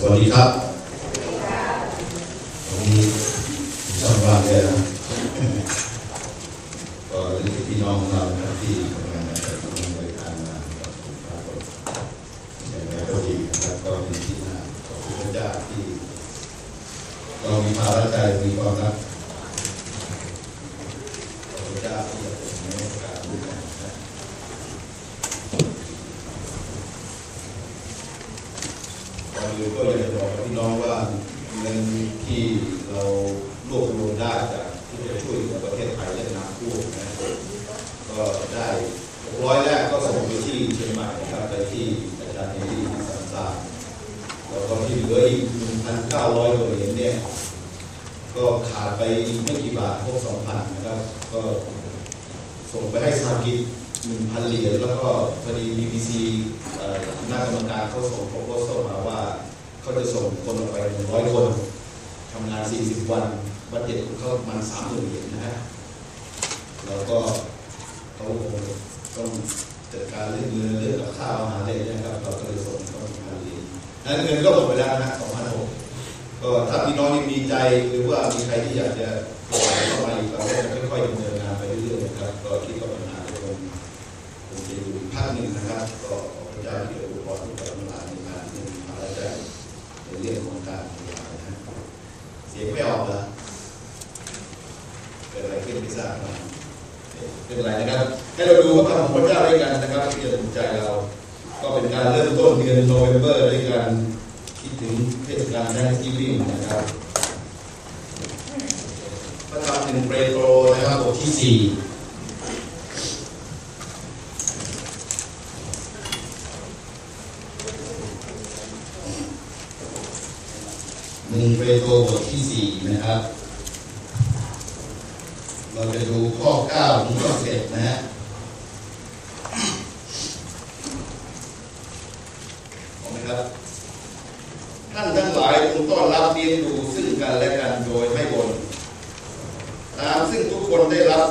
วัสดีครับวันนี้ชาวบ้านเลยนะก็เรื่องพี่น้องเราที่ทำงานในบริการมาอย่างไรก็ดีนะครับก็มีที่น่าขอบคุณพระเจ้าที่เรามีภาระใจมีความรักขอบคุณพระเจ้าที่เราเป็นในการร่วมกันนะก่อนอื่นก็อยากจะบอกกับพี่น้องว่าเงินที่เรารวบรวมได้จากที่จะช่วยเหลือประเทศไทยและน้ำท่วมนะก็ได้600แรกก็ส่งไปที่เชียงใหม่นะครับไปที่อาจารย์เฮลี่ที่สันทรายแล้วก็ที่เหลืออีก 1,900 กว่าเหรียญเนี่ยก็ขาดไปอีกไม่กี่บาทพวก 2,000 นะครับก็ส่งไปให้สหกิจ 1,000 เหรียญแล้วก็พอดี BBC คณะกรรมการเขาส่งโปรโพสต์มาว่าเขาจะส่งคนออกไป100 คนทำงาน40 วันบัตเจ็ตของเขาประมาณ 30,000 เหรียญนะฮะแล้วก็เขาต้องจัดการเรื่องเรื่องกับข้าวอาหารอะไรนะครับเราก็เลยส่งเขา1,000 เหรียญนั้นเงินก็หมดไปแล้วนะ 2,600 ก็ถ้าพี่น้องยังมีใจหรือว่ามีใครที่อยากจะเข้ามาอีกเราก็จะค่อยๆดำเนินงานไปเรื่อยๆนะครับก็คิดว่าปัญหาคงจะอยู่อีกภาคหนึ่งนะครับก็ขอพระเจ้าที่จะอวยพรทุกท่านทั้งหลายในงานที่มีภาระใจในเรื่องของการขยายนะเสียงไม่ออกเหรอเกิดอะไรขึ้นไม่ทราบนะเป็นไรนะครับให้เราดูพระคำของพระเจ้าด้วยกันนะครับที่จะถูกใจเราก็เป็นการเริ่มต้นเดือนโนเวมเบอร์ด้วยการคิดถึงเทศกาลแทนซ์กิฟวิ่งนะครับพระธรรม1 เปโตรนะครับบทที่ 41 เปโตรบทที่ 4นะครับเราจะดูข้อ 9 ถึงข้อ 11 นะฮะเอาไหมครับท่านทั้งหลายจงต้อนรับเลี้ยงดูซึ่งกันและกันโดยไม่บ่นตามซึ่งทุกคนได้รับ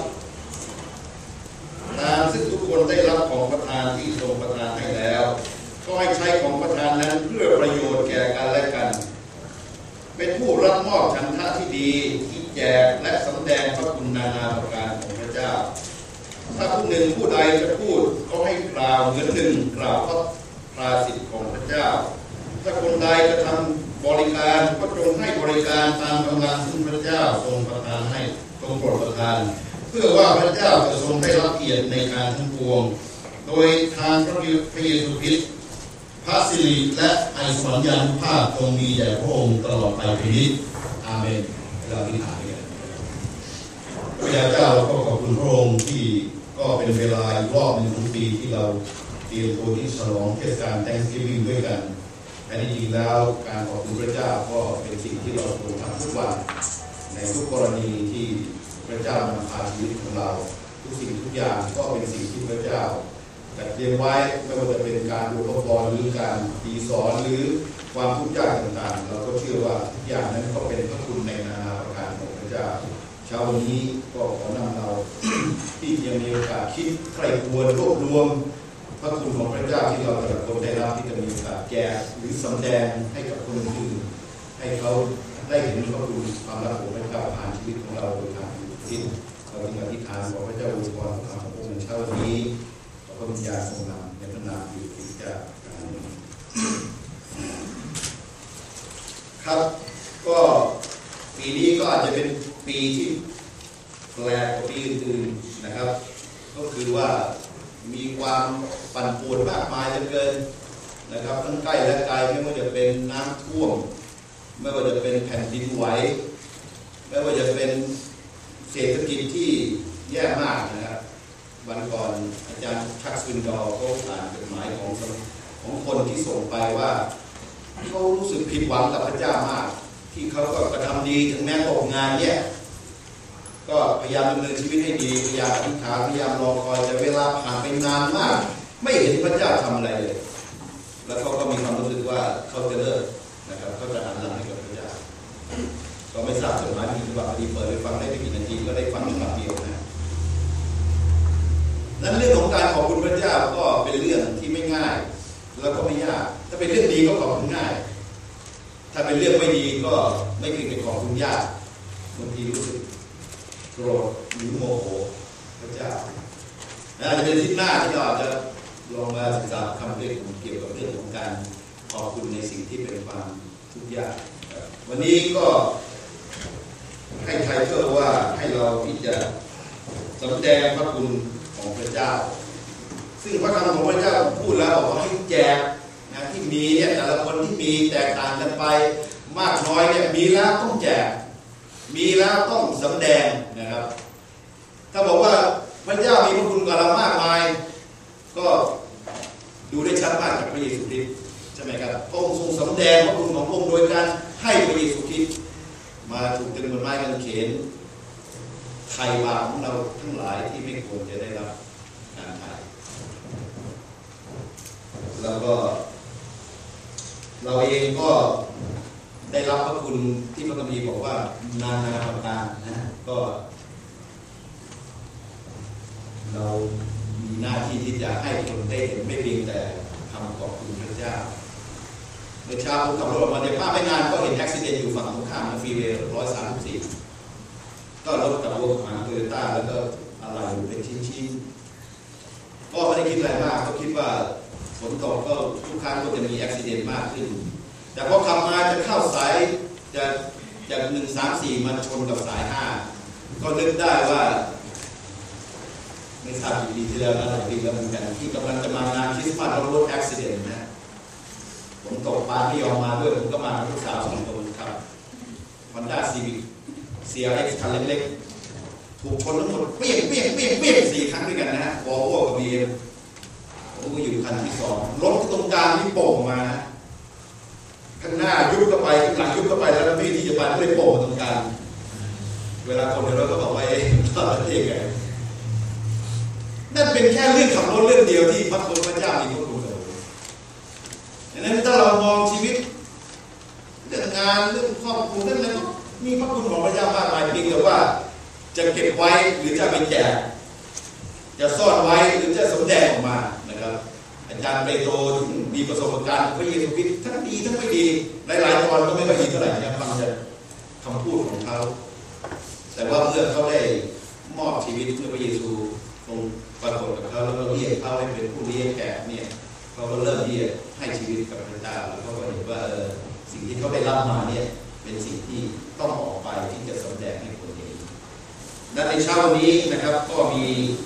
ของประทานที่ทรงประทานให้แล้วก็ให้ใช้ของประทานนั้นเพื่อประโยชน์แก่กันและกันเป็นผู้รับมอบฉันทะที่ดีที่แจกและสำแดงพระคุณนานาประการของพระเจ้าถ้าผู้หนึ่งผู้ใดจะพูดก็ให้กล่าวเหมือนหนึ่งกล่าวพระภาสิทธิ์ของพระเจ้าถ้าคนใดจะทำบริการก็จงให้บริการตามกำลังซึ่งพระเจ้าทรงประทานให้ทรงโปรดประทานเพื่อว่าพระเจ้าจะทรงได้รับเกียรติในการทั้งปวงโดยทางพระเยซูคริสต์พระสิริและไอสวรรยานุภาพจงมีแด่พระองค์ตลอดไปนี้อาเมนเราอธิษฐานกันพระเจ้าเราก็ขอบคุณพระองค์ที่ก็เป็นเวลาอีกรอบหนึ่งของปีที่เราเตรียมตัวที่ฉลองเทศกาล Thanksgiving ด้วยกันแต่จริงๆแล้วการขอบคุณพระเจ้าก็เป็นสิ่งที่เราควรทำทุกวันในทุกกรณีที่พระเจ้านำพาชีวิตของเราทุกสิ่งทุกอย่างก็เป็นสิ่งที่พระเจ้าจัดเตรียมไว้ไม่ว่าจะเป็นการอุปกรณ์หรือการตีสอนหรือความทุกข์ยากต่างๆเราก็เชื่อว่าทุกอย่างนั้นก็เป็นพระคุณในนานาประการของพระเจ้าเช้าวันนี้ก็ขอนำเรา ที่ยังมีโอกาสคิดใคร่ครวญรวบรวมพระคุณของพระเจ้าที่เราแต่ละคนได้รับที่จะมีโอกาสแจกหรือสำแดงให้กับคนอื่นให้เขาได้เห็นพระคุณความรักของพระเจ้าผ่านชีวิตของเราโดยการคิดเราจึงอธิษฐานขอพระเจ้าอวยพรพระคำของพระองค์เช้าวันนี้ขอพระวิญญาณทรงนำในพระนามพระเจ้าครับก็ปีนี้ก็อาจจะเป็นปีที่แปลกกว่าปีอื่นๆนะครับก็คือว่ามีความปั่นป่วนมากมายเหลือเกินนะครับทั้งใกล้และไกลไม่ว่าจะเป็นน้ำท่วมไม่ว่าจะเป็นแผ่นดินไหวไม่ว่าจะเป็นเศรษฐกิจที่แย่มากนะครับวันก่อนอาจารย์ชักสวินดอร์เขาอ่านจดหมายของคนที่ส่งไปว่าเขารู้สึกผิดหวังกับพระเจ้ามากที่เขาก็กระทำดีถึงแม้ตกงานเนี่ยก็พยายามดำเนินชีวิตให้ดีพยายามอธิษฐานพยายามรอคอยแต่เวลาผ่านไปนานมากไม่เห็นพระเจ้าทำอะไรเลยแล้วเขาก็มีความรู้สึกว่าเขาจะเลิกนะครับเขาจะหันหลังให้กับพระเจ้าก็ไม่ทราบจดหมายมีฉบับพอดีเปิดไปฟังได้ไม่กี่นาทีก็ได้ฟังฉบับเดียวนะนั้นเรื่องของการขอบคุณพระเจ้าก็เป็นเรื่องที่ไม่ง่ายแล้วก็ไม่ยากถ้าเป็นเรื่องดีก็ขอบคุณง่ายถ้าเป็นเรื่องไม่ดีก็ไม่เคยเป็นของคุณยากบางทีรู้สึกโกรธหรือโมโหพระเจ้าอาจจะเป็นที่หน้าที่เราอาจจะลองมาศึกษาคำเรียกเกี่ยวกับเรื่องของการขอบคุณในสิ่งที่เป็นความทุกข์ยากวันนี้ก็ให้ไทเทอร์ว่าให้เราที่จะสำแดงพระคุณของพระเจ้าซึ่งพระคำของพระเจ้าพูดแล้วบอกว่าให้แจกนะที่มีเนี่ยแต่ละคนที่มีแตกต่างกันไปมากน้อยเนี่ยมีแล้วต้องแจกมีแล้วต้องสำแดงนะครับถ้าบอกว่าพระเจ้ามีพระคุณกับเรามากมายก็ดูได้ชัดมากจากพระเยซูคริสต์ใช่ไหมครับพระองค์ทรงสำแดงพระคุณของพระองค์โดยการให้พระเยซูคริสต์มาถูกตรึงบนไม้กางเขนไถ่บาปของเราทั้งหลายที่ไม่ควรจะได้รับการไถ่แล้วก็เราเองก็ได้รับพระคุณที่พระคัมภีร์บอกว่านานาประการนะก็เรามีหน้าที่ที่จะให้คนได้เห็นไม่เพียงแต่คำขอบคุณพระเจ้าเมื่อเช้าผมขับรถมาในภาพไม่นานก็เห็นอุบัติเหตุอยู่ฝั่งตรงข้ามฟรีเวย์134ก็รถกับรถของโตโยต้าแล้วก็อะไรเป็นชิ้นๆก็ไม่ได้คิดอะไรมากก็คิดว่าฝนตกก็ทุกครั้งก็จะมีอุบัติเหตุมากขึ้นแต่พอขับมาจะเข้าสายจะจาก134มาชนกับสาย5ก็นึกได้ว่าไม่ทราบกี่ปีที่แล้วนะหลายปีแล้วเหมือนกันที่กำลังจะมางานคริสต์มาสแล้วรถอุบัติเหตุนะผมตกปลาไม่ยอมมาด้วยผมก็มากับลูกสาว2 คนครับHonda Civic CRX คันเล็กๆถูกชนทั้งหมดเปี้ยง4 ครั้งด้วยกันนะวอลโว่กับ BM ผมก็อยู่คันที่2รถตรงกลางที่โป่งมาข้างหน้ายุบเข้าไปข้างหลังยุบเข้าไปแล้วไม่ที่จะไปไม่ได้โป่งตรงกลางเวลาคนเห็นรถก็บอกว่าทำอะไรไงนั่นเป็นแค่เรื่องขับรถเรื่องเดียวที่พระคุณพระเจ้ามีพระคุณเราดังนั้นถ้าเรามองชีวิตเรื่องงานเรื่องครอบครัวเรื่องอะไรก็มีพระคุณของพระเจ้ามากมายเพียงแต่ว่าจะเก็บไว้หรือจะไปแจกจะซ่อนไว้หรือจะสำแดงออกมานะครับอาจารย์เปโตรถึงมีประสบการณ์พระเยซูคริสต์ทั้งดีทั้งไม่ดีหลายๆตอนก็ไม่ค่อยดีเท่าไหร่นะฟังจากคำพูดของเขาแต่ว่าเมื่อเขาได้มอบชีวิตเพื่อพระเยซูทรงปรากฏกับเขาแล้วก็เรียกเขาให้เป็นผู้เลี้ยงแกะเนี่ยเขาก็เริ่มที่จะให้ชีวิตกับพระเจ้าแล้วเขาก็เห็นว่าสิ่งที่เขาได้รับมาเนี่ยเป็นสิ่งที่ต้องออกไปที่จะแสดงให้คนเห็นและในเช้าวันนี้นะครับก็มี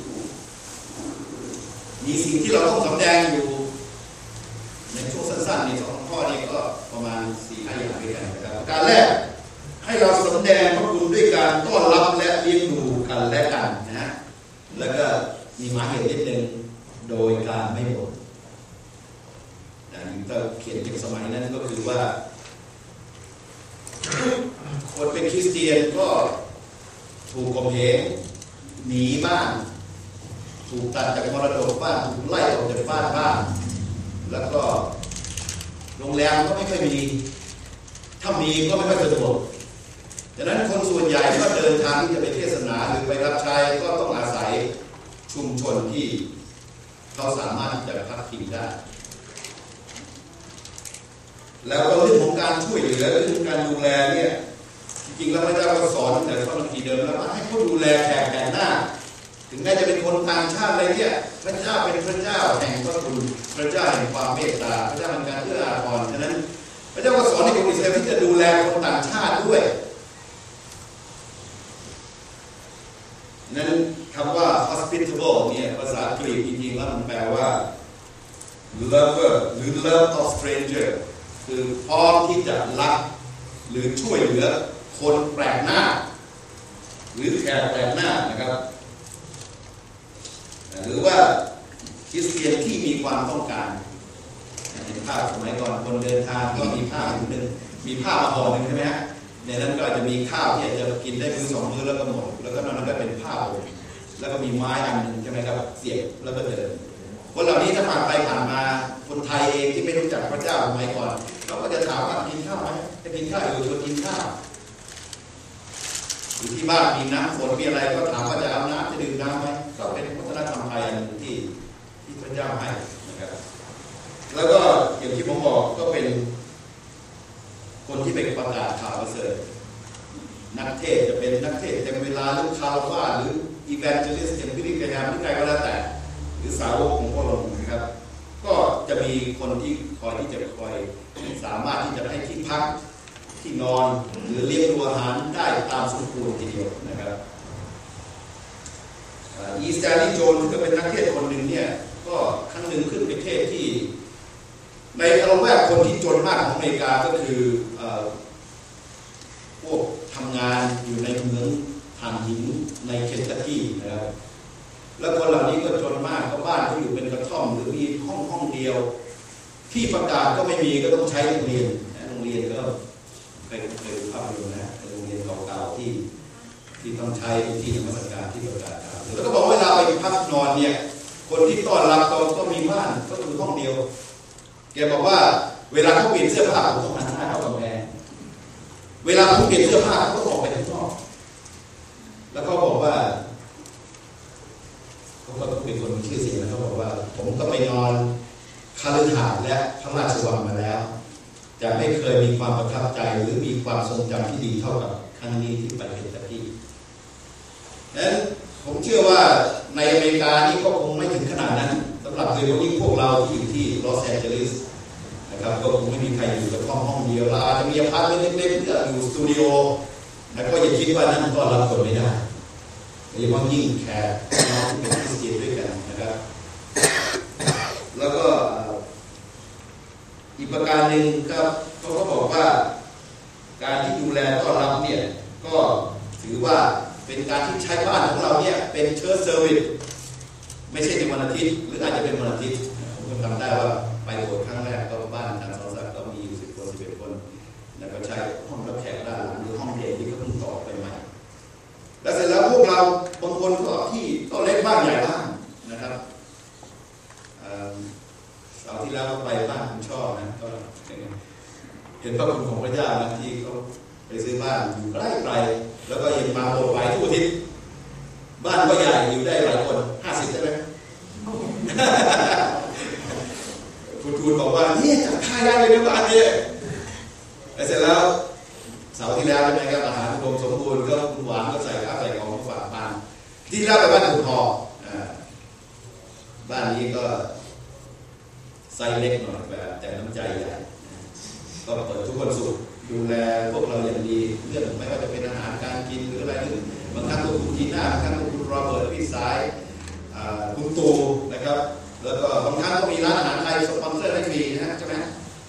สิ่งที่เราต้องแสดงอยู่ในช่วงสั้นๆใน2 ข้อนี้ก็ประมาณ 4-5 อย่างด้วยกันนะครับการแรกให้เราแสดงพระคุณด้วยการต้อนรับและเลี้ยงดูกันและกันนะแล้วก็มีหมายเหตุนิดนึงโดยการไม่บ่นอย่างที่เราเขียนในสมัยนั้นก็คือว่าคนเป็นคริสเตียนก็ถูกข่มเหงหนีบ้านถูกตัดจากมรดกบ้านถูกไล่ออกจากบ้านบ้างแล้วก็โรงแรมก็ไม่ค่อยมีถ้ามีก็ไม่ค่อยสะดวกดังนั้นคนส่วนใหญ่ก็เดินทางที่จะไปเทศนาหรือไปรับใช้ก็ต้องอาศัยชุมชนที่เขาสามารถจะพักพิงได้แล้วก็เรื่องของการช่วยเหลือเรื่องการดูแลเนี่ยจริงๆแล้วพระเจ้าก็สอนแต่พระคัมภีร์เดิมแล้วว่าให้เขาดูแลแขกแก่หน้าถึงแม้จะเป็นคนต่างชาติอะไรเนี่ยพระเจ้าเป็นพระเจ้าแห่งพระคุณพระเจ้าแห่งความเมตตาพระเจ้าแห่งการเอื้ออาทรฉะนั้นพระเจ้าก็สอนให้คนอิสราเอลที่จะดูแลคนต่างชาติด้วยนั้นคำว่า hospitable เนี่ยภาษากรีกจริงๆแล้วมันแปลว่า lover หรือ love of stranger คือพร้อมที่จะรักหรือช่วยเหลือคนแปลกหน้าหรือแขกแปลกหน้านะครับหรือว่าคริสเตียนที่มีความต้องการในภาพสมัยก่อนคนเดินทางก็มีผ้าผืนหนึ่งมีผ้ามาห่อหนึ่งใช่ไหมฮะในนั้นก็อาจจะมีข้าวที่อาจจะกินได้มื้อ2 มื้อแล้วก็หมดแล้วก็นอกนั้นก็เป็นผ้าห่มแล้วก็มีไม้อันนึงใช่ไหมครับเสียบแล้วก็เดินคนเหล่านี้ถ้าผ่านไปผ่านมาคนไทยเองที่ไม่รู้จักพระเจ้าสมัยก่อนเขาก็จะถามว่ากินข้าวไหมจะกินข้าวอยู่ชวนกินข้าวหรือที่บ้านมีน้ำฝนมีอะไรก็ถามว่าจะเอาน้ำจะดื่มน้ำไหมก็เป็นวัฒนธรรมไทยอันหนึ่งที่พระเจ้าให้นะครับแล้วก็อย่างที่ผมบอกก็เป็นคนที่ไปประกาศข่าวประเสริฐนักเทศจะเป็นนักเทศเต็มเวลาหรือคารวะหรืออีแวนเจลิสต์อย่างพิธีการที่ใครก็แล้วแต่หรือสาวกของพระองค์นะครับก็จะมีคนที่คอยที่จะคอยสามารถที่จะให้ที่พักที่นอนหรือเลี้ยงดูอาหารได้ตามสมควรทีเดียวนะครับอีสแตนลีย์โจนส์ก็เป็นนักเทศคนหนึ่งเนี่ยก็ครั้งหนึ่งขึ้นไปเทศที่ในละแวกคนที่จนมากของอเมริกาก็คือพวกทำงานอยู่ในเมืองถ่านหินในเคนตักกี้นะครับแล้วคนเหล่านี้ก็จนมากก็บ้านเขาอยู่เป็นกระท่อมหรือมีห้องเดียวที่ประกาศก็ไม่มีก็ต้องใช้โรงเรียนก็เคยดูภาพอยู่นะโรงเรียนเก่าๆที่ต้องใช้ที่ทำการที่ประกาศแล้วก็บอกเวลาไปพักนอนเนี่ยคนที่ต้อนรับก็มีบ้านก็คือห้องเดียวแกบอกว่าเวลาเขาเปลี่ยนเสื้อผ้าเขาต้องหันหน้าเข้ากำแพงเวลาเขาเปลี่ยนเสื้อผ้าเขาก็ออกไปข้างนอกแล้วก็บอกว่าเขาก็เป็นคนมีชื่อเสียงนะเขาบอกว่าผมก็ไปนอนคฤหาสน์และพระราชวังมาแล้วจะไม่เคยมีความประทับใจหรือมีความทรงจำที่ดีเท่ากับครั้งนี้ที่ไปเคนตักกี้นั้นผมเชื่อว่าในอเมริกานี่ก็คงไม่ถึงขนาดนั้นสำหรับโดยเฉพาะยิ่งพวกเราที่อยู่ที่ลอสแอนเจลิสนะครับก็คงไม่มีใครอยู่กับห้องเดียวเราอาจจะมีอพาร์ตเมนต์เล็กๆอยู่สตูดิโอแล้วก็อย่าคิดว่านั่นก็รับคนไม่ได้โดยเฉพาะยิ่งแขกน้องที่เป็นคริสเตียนด้วยกันนะครับแล้วก็อีกประการหนึ่งครับเขาก็บอกว่าการที่ดูแลต้อนรับเนี่ยก็ถือว่าเป็นการที่ใช้บ้านของเราเนี่ยเป็นเชิร์ชเซอร์วิสไม่ใช่ในวันอาทิตย์หรืออาจจะเป็นวันอาทิตย์ผมจำได้ว่าไปโบสถ์ครั้งแรกก็บ้านทางสองสักก็มีอยู่10 คน 11 คนแล้วก็ใช้ห้องรับแขกด้านหลังหรือห้องเด็กที่เขาเพิ่งต่อไปใหม่แล้วเสร็จแล้วพวกเราบางคนก็ที่ก็เล็กบ้านใหญ่บ้างนะครับเสาร์ที่แล้วก็ไปบ้านคุณชอบนะก็เห็นพระคุณของพระเจ้านะที่เขาไปซื้อบ้านอยู่ใกล้ๆแล้วก็ยังมาโบสถ์ไปทุกอาทิตย์บ้านก็ใหญ่อยู่ได้หลายคน50ได้ไหมคุณบอกว่านี่จับค่ายได้เลยนะบ้านนี้เสร็จแล้วเสาร์ที่แล้วใช่ไหมครับอาหารรวมสมบูรณ์ก็คุณหวานก็ใส่ข้าวใส่ของฝากบ้านที่แล้วไปบ้านคุณพ่อบ้านนี้ก็ไซส์เล็กหน่อยแบบแต่น้ำใจใหญ่ก็เปิดทุกวันศุกร์ดูแลพวกเราอย่างดีเรื่องไม่ว่าจะเป็นอาหารการกินหรืออะไรนึงบางครั้งก็คุณจีน่าบางครั้งก็คุณโรเบิร์ตพี่สายคุณตูนะครับแล้วก็บางครั้งก็มีร้านอาหารไทยสปอนเซอร์ให้ฟรีนะใช่ไหม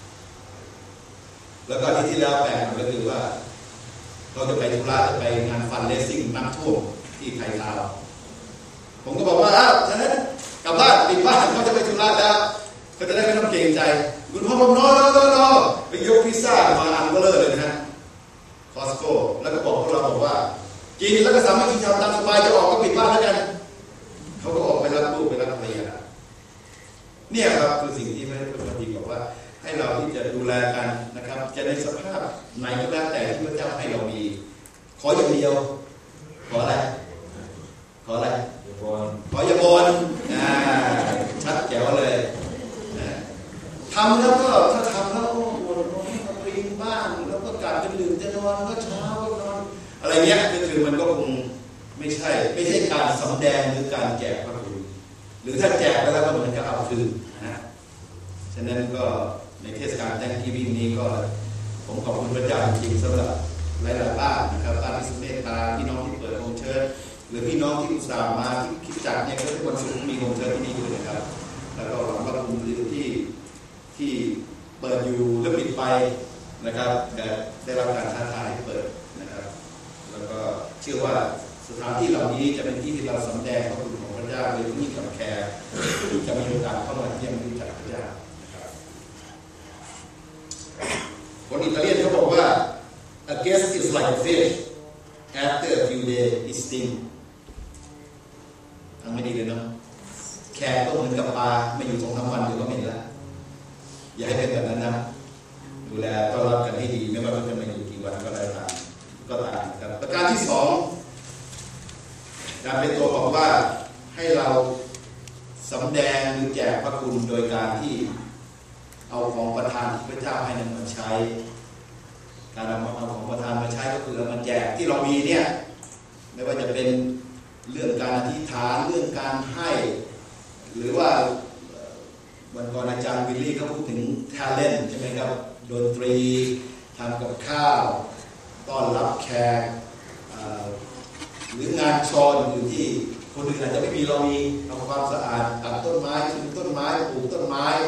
แล้วก็ที่แล้วแปลกก็คือว่าเราจะไปธุระจะไปงานฟันเลสซิ่งน้ำท่วมที่ไทยลาวผมก็บอกว่าอ้าวฉะนั้นกลับบ้านปิดบ้านเขาจะไปธุระแล้วก็จะได้ไม่ต้องเกรงใจคุณพ่อผมนอนไปยกพิซซ่ามาอันก็เลยนะฮะคอสโก้แล้วก็บอกพวกเราบอกว่ากินแล้วก็สามารถกินตามสบายจะออกก็ปิดบ้านแล้วกันเขาก็ออกไปรับลูกไปรับภรรยาเนี่ยครับคือสิ่งที่พระพุทธเจ้าบอกว่าให้เราที่จะดูแลกันนะครับจะในสภาพไหนก็แล้วแต่ที่พระเจ้าให้เรามีขออย่างเดียวขออะไรขออย่าบ่นชัดแจ๋วเลยทำแล้วก็ถ้าทำแล้วก็บ่นก็ปีนบ้างแล้วก็กลับจะดื่มจะนอนก็เช้าก็นอนอะไรเงี้ยคือมันก็คงไม่ใช่การสำแดงหรือการแจกพระคุณหรือถ้าแจกไปแล้วก็เหมือนกับเอาคืนนะฉะนั้นก็ในเทศกาลแตงกีวินนี้ก็ผมขอบคุณพระเจ้าจริงๆสำหรับหลายๆบ้านนะครับบ้านที่เมตตาพี่น้องที่เปิดโฮมเชิร์ชหรือพี่น้องที่อุตส่าห์มาที่คิดจักเนี่ยก็ทุกวันศุกร์มีโฮมเชิร์ชที่นี่ด้วยนะครับแล้วก็หวังว่าคุณหรือที่เปิดอยู่หรือปิดไปนะครับได้รับการท้าทายให้เปิดนะครับแล้วก็เชื่อว่าสถานที่เหล่านี้จะเป็นที่ที่เราสำแดงพระคุณของพระเจ้าโดยที่กับแขกที่จะมีโอกาสเข้ามาเยี่ยมรู้จักพระเจ้านะครับคนอิตาเลียนเขาบอกว่า a guest is like a fish after a few days it sting ทำไม่ดีเลยเนาะแขกก็เหมือนกับปลาไม่อยู่2-3 วันเดี๋ยวก็เหม็นแล้วอย่าให้เป็นแบบนั้นนะดูแลต้อนรับกันให้ดีไม่ว่าจะมาอยู่กี่วันก็ได้ตามครับประการที่2การเป็นตัวบอกว่าให้เราสำแดงหรือแจกพระคุณโดยการที่เอาของประทานที่พระเจ้าให้นั้นมาใช้การเอาของประทานมาใช้ก็คือเอามาแจกที่เรามีเนี่ยไม่ว่าจะเป็นเรื่องการอธิษฐานเรื่องการให้หรือว่าวันก่อนอาจารย์วิลลี่เขาพูดถึงทาเลนต์ใช่ไหมครับดนตรีทำกับข้าวต้อนรับแขกหรืองานชอนอยู่ที่คนอื่นอาจจะไม่มีเรามีทำความสะอาดตัดต้นไม้ขึ้นต้นไม้ปลูกต้นไม้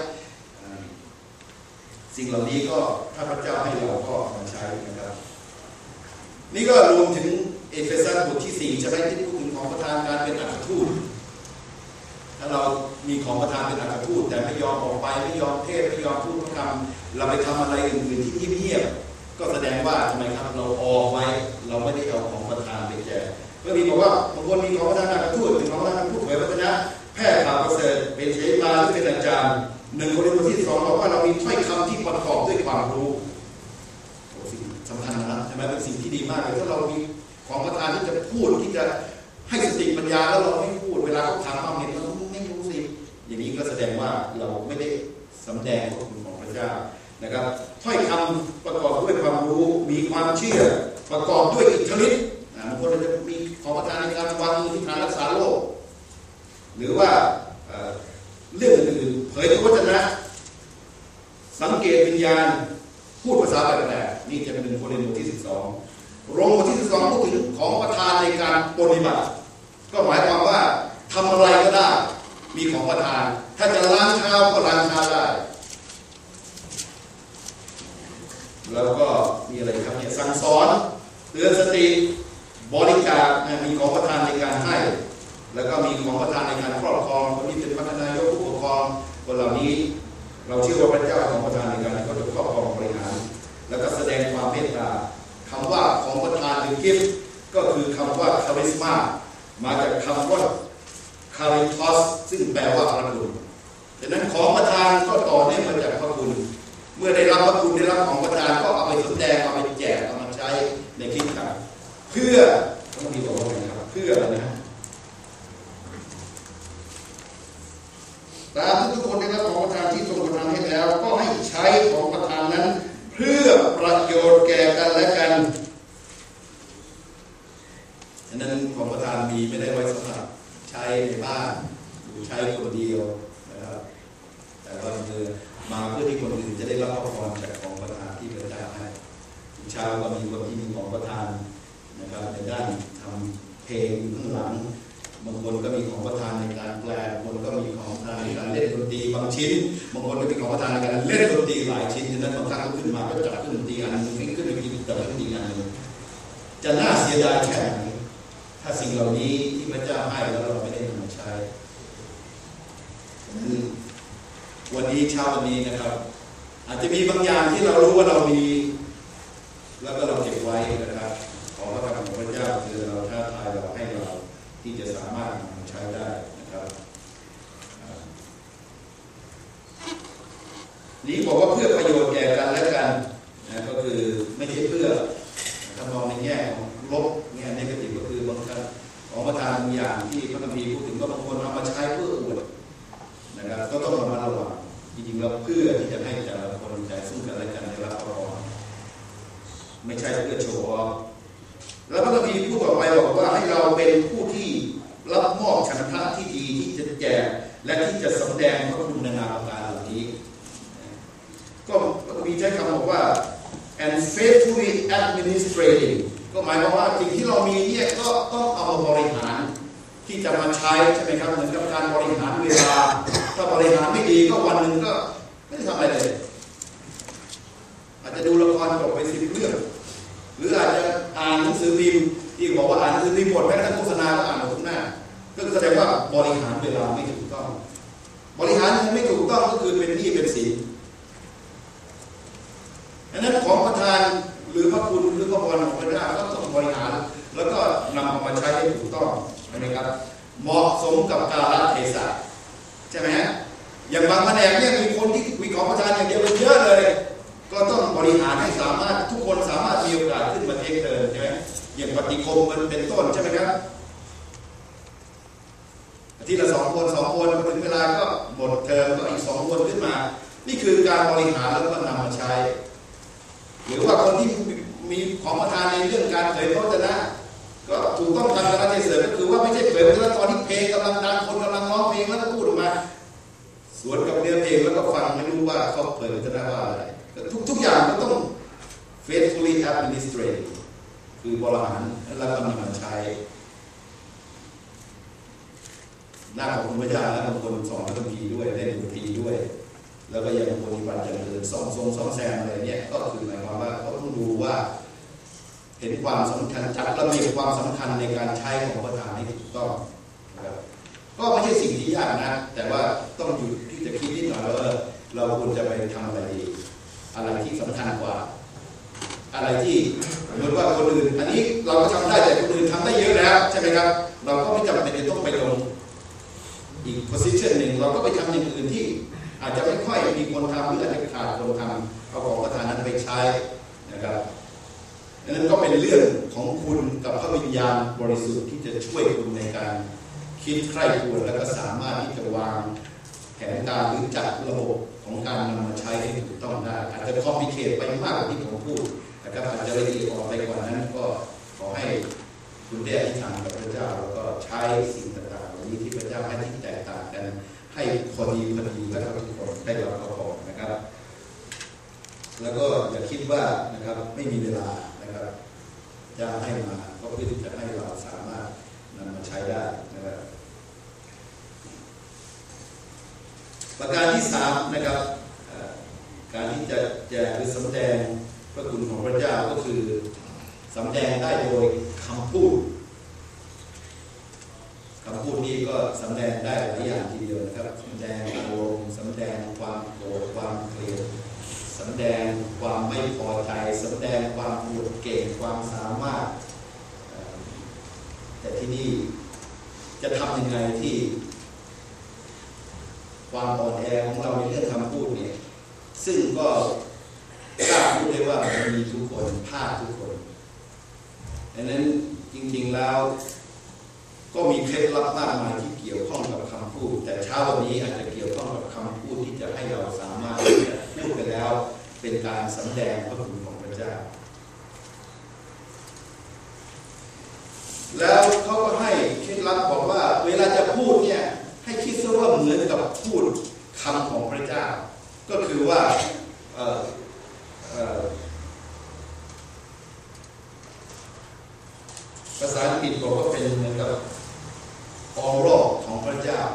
สิ่งเหล่านี้ก็ถ้าพระเจ้าให้เราก็มาใช้นะครับนี่ก็รวมถึงเอเฟซัสบทที่4ใช่ไหมที่พูดถึงของประทานการเป็นอัครทูตถ้าเรามีของประทานเป็นอัครทูตแต่ไม่ยอมออกไปไม่ยอมเทศไม่ยอมพูดพระคำเราไปทำอะไรอื่นๆที่เงียบๆก็แสดงว่าทำไมครับเราออกไว้เราไม่ได้เอาของประทานไปแจกเมื่อมีบอกว่าบางคนมีของประทานอัครทูตเป็นของประทานผู้เผยพระวจนะแพร่ข่าวประเสริฐเป็นเสมาหรือเป็นอาจารย์1 โครินธ์บทที่ 2บอกว่าเรามีถ้อยคำที่ประกอบด้วยความรู้สิ่งสำคัญนะใช่ไหมเป็นสิ่งที่ดีมากเลยถ้าเรามีของประทานที่จะพูดที่จะให้สติปัญญาแล้วเราไม่พูดเวลาเขาถามความเห็นเราไม่รู้สิอย่างนี้ก็แสดงว่าเราไม่ได้สำแดงพระคุณของพระเจ้านะครับถ้อยคำประกอบด้วยความรู้มีความเชื่อประกอบด้วยอิทธิฤทธิ์บางคนจะมีของประทานในการวางมือที่การรักษาโรคหรือว่าเรื่องอื่นเผยพระวจนะสังเกตวิญญาณพูดภาษาแปลกๆนี่จะเป็น1 โครินธ์บทที่ 12โรมบทที่ 12พูดถึงของประทานในการปฏิบัติก็หมายความว่าทำอะไรก็ได้มีของประทานถ้าจะล้างเท้าก็ล้างเท้าได้แล้วก็มีอะไรครับเนี่ยสั่งสอนเตือนสติบริจาคมีของประทานในการให้แล้วก็มีของประทานในการครอบครองคนที่เป็นพัฒนายกผู้ปกครองคนเหล่านี้เราเชื่อว่าพระเจ้าของประทานในการที่เขาจะครอบครองบริหารแล้วก็แสดงความเมตตาคำว่าของประทานหรือกิฟต์ก็คือคำว่าคาริสมามาจากคำว่าคาริทอสซึ่งแปลว่าพระคุณดังนั้นของประทานก็ต่อเนื่องมาจากพระคุณเมื่อได้รับพระคุณได้รับของประทานก็เอาไปแสดงเอาไปแจกเอามาใช้ในคริสตจักรเพื่อต้องมีบอกว่าไงครับเพื่ออะไรนะตามที่ทุกคนได้รับของประทานที่ทรงประทานให้แล้วก็ให้ใช้ของประทานนั้นเพื่อประโยชน์แก่กันและกันฉะนั้นของประทานมีไม่ได้ไว้สำหรับใช้ในบ้านหรือใช้คนเดียวนะครับแต่ว่ามาเพื่อที่คนอื่นจะได้รับพระพรจากของประทานที่พระเจ้าให้เช้าก็มีคนที่มีของประทานนะครับในด้านทำเพลงข้างหลังบางคนก็มีของประทานในการแปลบางคนก็มีของประทานในการเล่นดนตรีบางชิ้นบางคนก็มีของประทานในการเล่นดนตรีหลายชิ้นฉะนั้นบางครั้งขึ้นมาก็จับขึ้นดนตรีอันนึงขึ้นไปกินแต่ขึ้นดนตรีอันนึงจะน่าเสียดายแค่ไหนถ้าสิ่งเหล่านี้ที่พระเจ้าให้แล้วเราไม่ได้นำมาใช้วันนี้เช้าวันนี้นะครับอาจจะมีบางอย่างที่เรารู้ว่าเรามีแล้วก็เราเก็บไว้นะครับขอพระคำของพระเจ้าคือเราท้าทายเราให้เราที่จะสามารถนำมาใช้ได้นะครับนี้บอกว่าเพื่อประโยชน์แก่กันและกันนะก็คือไม่ใช่เพื่อถ้ามองในแง่ของลบแง่เนกาทีฟก็คือบางครั้งของประทานบางอย่างที่พระคัมภีร์พูดถึงว่าบางคนเอามาใช้เพื่ออวดนะครับก็ต้องระมัดระวังจริงๆเราเพื่อที่จะให้แต่ละคนใจซึ่งกันและกันได้รับพระพรไม่ใช่เพื่อโชว์ออฟแล้วพระคัมภีร์พูดต่อไปบอกว่าให้เราเป็นผู้ที่รับมอบฉันทะที่ดีที่จะแจกและที่จะแสดงพระคุณนานาประการเหล่านี้ก็พระคัมภีร์ใช้คำบอกว่า and faithfully administrating ก็หมายความว่าสิ่งที่เรามีเนี่ยก็ต้องเอามาบริหารที่จะมาใช้ใช่ไหมครับเหมือนกับการบริหารเวลาถ้าบริหารไม่ดีก็วันหนึ่งก็ไม่ได้ทำอะไรเลยอาจจะดูละครจบไป10 เรื่องหรืออาจจะอ่านหนังสือพิมพ์ที่บอกว่าอ่านหนังสือพิมพ์หมดแม้กระทั่งโฆษณาก็อ่านหมดทุกหน้าก็แสดงว่าบริหารเวลาไม่ถูกต้องบริหารไม่ถูกต้องก็คือเป็นหนี้เป็นสินอันนั้นของประทานหรือพระคุณหรือพระพรของพระเจ้าก็ต้องบริหารแล้วก็นำมาใช้ให้ถูกต้องนะครับเหมาะสมกับกาลเทศะใช่ไหมฮะอย่างบางแผนกเนี่ยมีคนที่มีของประทานอย่างเดียวเยอะเลยก็ต้องบริหารให้สามารถทุกคนสามารถมีโอกาสขึ้นมาเทคเทิร์นใช่ไหมอย่างปฏิคมมันเป็นต้นใช่ไหมครับอาทิตย์ละ2 คนถึงเวลาก็หมดเทอมก็อีก2 คนขึ้นมานี่คือการบริหารแล้วก็นำมาใช้หรือว่าคนที่มีของประทานในเรื่องการเผยพระวจนะก็ถูกต้องตามกาลเทศะก็คือว่าไม่ใช่เผยพระวจนะตอนที่เพลงกำลังดังคนกำลังร้องเพลงแล้วก็พูดออกมาสวนกับเนื้อเพลงแล้วก็ฟังไม่รู้ว่าเขาเผยพระวจนะว่าอะไรทุกอย่างก็ต้อง faithfully administrate คือบริหารแล้วก็นำมาใช้หน้าของพระเจ้าและบางคนสอนพระคัมภีร์ด้วยเล่นดนตรีด้วยแล้วก็ยังปฏิบัติอย่างอื่นซ่อมแซมอะไรเนี่ยก็คือหมายความว่าเขาต้องดูว่าเห็นความสำคัญจัดระเบียบความสำคัญในการใช้ของประธานให้ถูกต้องนะครับก็ไม่ใช่สิ่งที่ยากนะแต่ว่าต้องหยุดที่จะคิดนิดหน่อยว่าเราควรจะไปทำอะไรดีอะไรที่สำคัญกว่าอะไรที่เหมือนว่าคนอื่นอันนี้เราก็ทำได้แต่คนอื่นทำได้เยอะแล้วใช่ไหมครับเราก็ไม่จำเป็นจะต้องไปลงอีก position หนึ่งเราก็ไปทำอย่างอื่นที่อาจจะไม่ค่อยมีคนทำหรืออาจจะขาดคนทำเอาของประธานนั้นไปใช้นะครับดังนั้นก็เป็นเรื่องของคุณกับพระวิญญาณบริสุทธิ์ที่จะช่วยคุณในการคิดใคร่ครวญและก็สามารถที่จะวางแผนการหรือจัดระบบของการนำมาใช้ให้ถูกต้องได้อาจจะคอมพลีเคทไปมากกว่าที่ผมพูดนะครับอาจจะละเอียดอ่อนไปกว่านั้นก็ขอให้คุณได้อธิษฐานกับพระเจ้าแล้วก็ใช้สิ่งต่างๆเหล่านี้ที่พระเจ้าให้ที่แตกต่างกันให้พอดีและทุกคนได้รับประกอบนะครับแล้วก็อย่าคิดว่านะครับไม่มีเวลานะครับจะให้มาก็เพื่อที่จะให้เราสามารถนำมาใช้ได้นะครับประการที่3นะครับการที่จะคือสำแดงพระคุณของพระเจ้าก็คือสำแดงได้โดยคำพูดนี้ก็สำแดงได้หลายอย่างทีเดียวนะครับสำแดงอารมณ์สำแดงความโกรธความเกลียดสำแดงความไม่พอใจสำแดงความอวดเก่งความสามารถแต่ที่นี่จะทำยังไงที่ความอ่อนแอของเราในเรื่องคำพูดเนี่ยซึ่งก็กล้าพูดได้ว่ามันมีทุกคนพลาดทุกคนดังนั้นจริงๆแล้วก็มีเคล็ดลับมากมายที่เกี่ยวข้องกับคำพูดแต่เช้าวันนี้อาจจะเกี่ยวข้องกับคำพูดที่จะให้เราสามารถที่จะพูดไปแล้วเป็นการสำแดงพระคุณของพระเจ้าแล้วเขาก็ให้เคล็ดลับบอกว่าเวลาจะพูดเนี่ยให้คิดซะว่าเหมือนกับพูดคำของพระเจ้าก็คือว่าภาษาอังกฤษบอกว่าเป็นเหมือนกับออร่าของพระเจ้า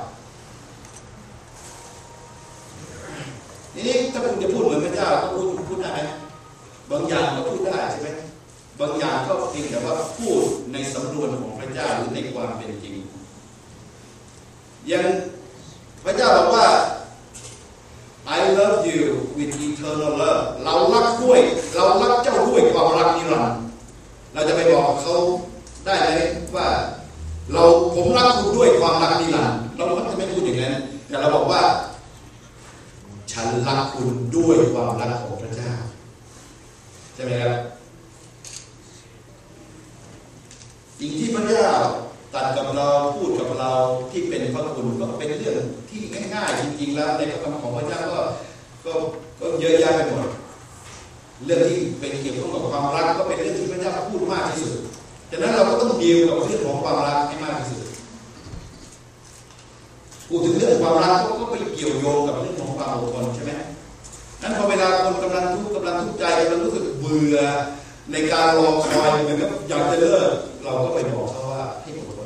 นี่ถ้าคุณจะพูดเหมือนพระเจ้าก็พูดได้ไหมบางอย่างก็พูดได้ใช่ไหมบางอย่างก็เพียงแต่ว่าพูดในสำนวนของพระเจ้าหรือในความเป็นจริงอย่างพระเจ้าบอกว่า I love you with eternal love เรารักเจ้าด้วยความรักนิรันดร์เราจะไปบอกเขาได้ไหมว่าผมรักคุณด้วยความรักนิรันดร์เราจะไม่พูดอย่างนั้นแต่เราบอกว่าฉันรักคุณด้วยความรักของพระเจ้าใช่ไหมครับสิ่งที่พระเจ้าตัดกับเราพูดกับเราที่เป็นพระคุณก็เป็นเรื่องที่ง่ายๆจริงๆแล้วในพระคำของพระเจ้าก็เยอะแยะไปหมดเรื่องที่เป็นเกี่ยวข้องกับความรักก็เป็นเรื่องที่พระเจ้าพูดมากที่สุดฉะนั้นเราก็ต้องดีลกับเรื่องของความรักให้มากที่สุดพูดถึงเรื่องความรักก็ไปเกี่ยวโยงกับเรื่องของความอดทนใช่ไหมนั้นพอเวลาคนกำลังทุกข์ใจกำลังรู้สึกเบื่อในการรอคอยเหมือนกับอยากจะเลิกเราก็ไปบอกเขาว่าให้อดทน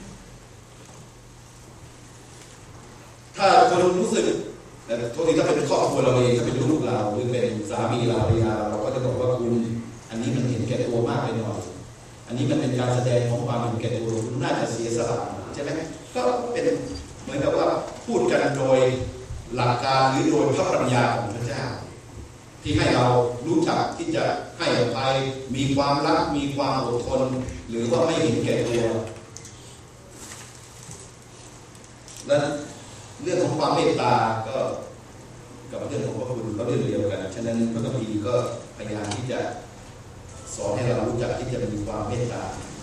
ถ้าคนรู้สึกแต่ทุกทีถ้าเป็นครอบครัวเราเองถ้าเป็นลูกเราหรือเป็นสามีเราภรรยาเราก็จะบอกว่าคุณอันนี้มันเห็นแก่ตัวมากไปหน่อยอันนี้มันเป็นการแสดงของความเห็นแก่ตัวคุณน่าจะเสียสละใช่ไหมก็เป็นเหมือนกับว่าพูดกันโดยหลักการหรือโดยพระปัญญาของพระเจ้าที่ให้เรารู้จักที่จะให้อภัยมีความรักมีความอดทนหรือว่าไม่เห็นแก่ตัวและเรื่องของความเมตตาก็กับเรื่องของพระคุณก็เรื่องเดียวกันฉะนั้นพระคัมภีร์ก็พยายามที่จะสอนให้เรารู้จักที่จะมีความเมตตา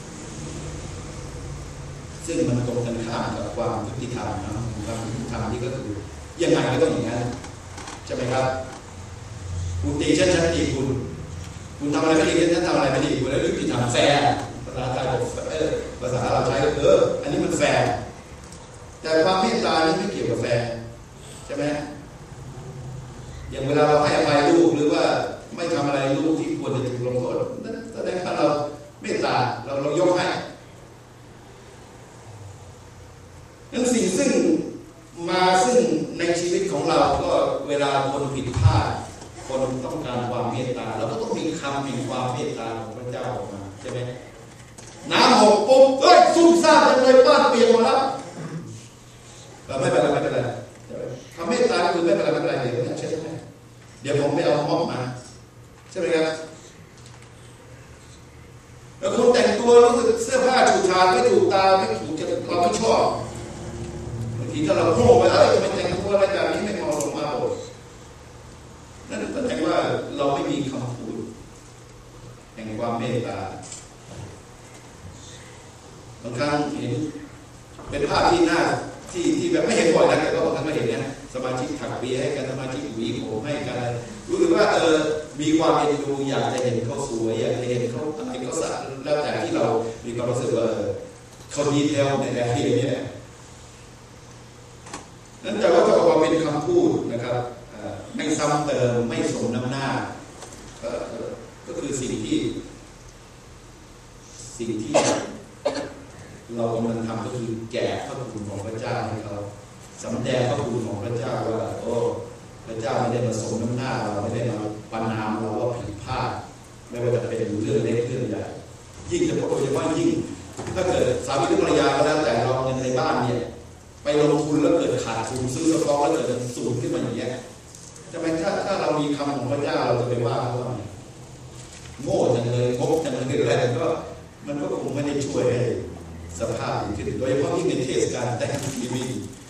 ซึ่งมันตรงกันข้ามกับความยุติธรรมนะความยุติธรรมนี่ก็คือยังไงก็ต้องอย่างนั้นใช่ไหมครับคุณตีฉันตีคุณทำอะไรไม่ไม่ดีฉันทำอะไรไม่ดีคุณแล้วยุติธรรมแฟร์ภาษาไทยภาษาเราใช้อันนี้มันแฟร์แต่ความเมตตานี่ไม่เกี่ยวกับแฟร์ใช่ไหมอย่างเวลาเราให้อภัยลูกหรือว่าไม่ทำอะไรลูกที่ควรจะถูกลงโทษนั่นแสดงว่าเราเมตตาเรายกให้นั่นสิ่งซึ่งในชีวิตของเราก็เวลาคนผิดพลาดคนต้องการความเมตตาเราก็ต้องมีคำแห่งความเมตตาของพระเจ้าออกมาใช่ไหมน้ำหกปุ๊บซุ่มซ่ามจังเลยบ้านเปียกหมดแล้วไม่เป็นไรคำเมตตาคือไม่เป็นไรเดี๋ยวเช็ดให้เดี๋ยวผมไปเอาม็อบมาใช่ไหมครับแล้วคนแต่งตัวรู้สึกเสื้อผ้าฉูดฉาดไม่ถูกตาไม่ถูกเราไม่ชอบบางทีถ้าเราโง่ไปไม่แต่งตัวอะไรแบบนี้ไม่เหมาะสมมาโบสนั่นแสดงว่าเราไม่มีคำพูดแห่งความเมตตาบางครั้งเห็นเป็นภาพที่น่าที่แบบไม่เห็นบ่อยนะแต่ก็บางครั้งไม่เห็นนะสมาชิกถักเบียร์ให้กันสมาชิกหวีผมให้กันรู้สึกว่ามีความเอ็นดูอยากจะเห็นเขาสวยอยากจะเห็นเขาอะไรเขาสะแล้วแต่ที่เรามีความรู้สึกว่าเขาดีเทลในแบบที่นี้นั่นแต่ว่าถ้าออกมาเป็นคำพูดนะครับไม่ซ้ำเติมไม่สมน้ำหน้าก็คือสิ่งที่เรากำลังทำก็คือแจกพระคุณของพระเจ้าให้เขาสำแดงพระคุณของพระเจ้าว่าพระเจ้าไม่ได้มาสมน้ำหน้าเราไม่ได้มาประณามเราว่าผิดพลาดไม่ว่าจะเป็นเรื่องเล็กเรื่องใหญ่ยิ่งจะโดยเฉพาะยิ่งถ้าเกิดสามีหรือภรรยาก็แล้วแต่เราเงินในบ้านเนี่ยไปลงทุนแล้วเกิดขาดทุนซื้อสต๊อกแล้วเกิดสูญขึ้นมาอย่างเงี้ยทำไมถ้าเรามีคำของพระเจ้าเราจะไปว่าเขาว่าโง่จังเลยงกจังเลยอะไรก็มันก็คงไม่ได้ช่วยให้สภาพดีขึ้นโดยเฉพาะยิ่งในเทศกาลแต่งทีวี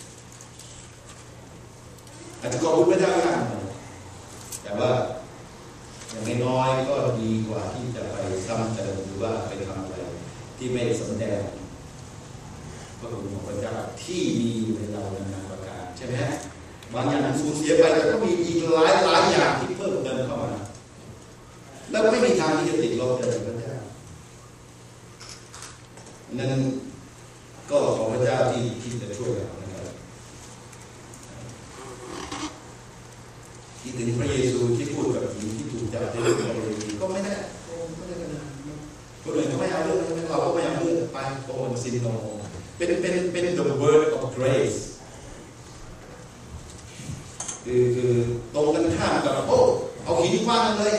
อาจจะขอบคุณพระเจ้ายากหน่อยแต่ว่าอย่างน้อยก็ดีกว่าที่จะไปซ้ำเติมหรือว่าไปทำอะไรที่ไม่สำแดงพระคุณของพระเจ้าที่มีอยู่ในเรานานาประการใช่ไหมบางอย่างสูญเสียไปแต่ก็มีอีกหลายอย่างที่เพิ่มเติมเข้ามาแล้วไม่มีทางที่จะติดลบเลยพระเจ้านั้นก็ขอพระเจ้าที่จะช่วยเรานะครับที่ถึงพระเยซูที่พูดกับหญิงที่ถูกจับในเรื่องอะไรก็ไม่ได้กันนะคนอื่นก็ไม่เอาเรื่องเราก็ไม่เอาเรื่องไปโอนซินโนเป็น the word of grace คือตรงกันข้ามกับเอาหินคว้างเลย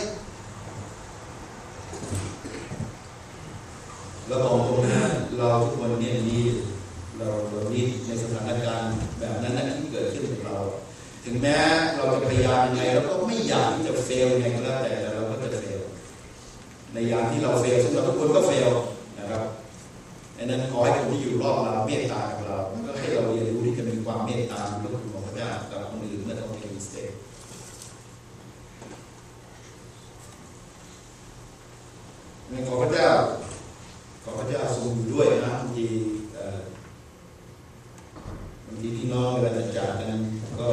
แล้วตรงนั้นเราทุกวันนี้เรานี่ในสถานการณ์แบบนั้นที่เกิดขึ้นกับเราถึงแม้เราจะพยายามยังไงเราก็ไม่อยากที่จะเฟลยังไงก็แล้วแต่เราก็จะเฟลในยามที่เราเฟลซึ่งเราทุกคนก็เฟลนะครับดังนั้นขอให้คนที่อยู่รอบเราเมตตากับเราก็ให้เราเรียนรู้ที่จะมีความเมตตาในพระคุณของพระเจ้ากับคนอื่นเมื่อเขาเป็นมิสเตคในขอพระเจ้าทรงอยู่ด้วยนะบางทีพี่น้องเวลาจะจากกันก็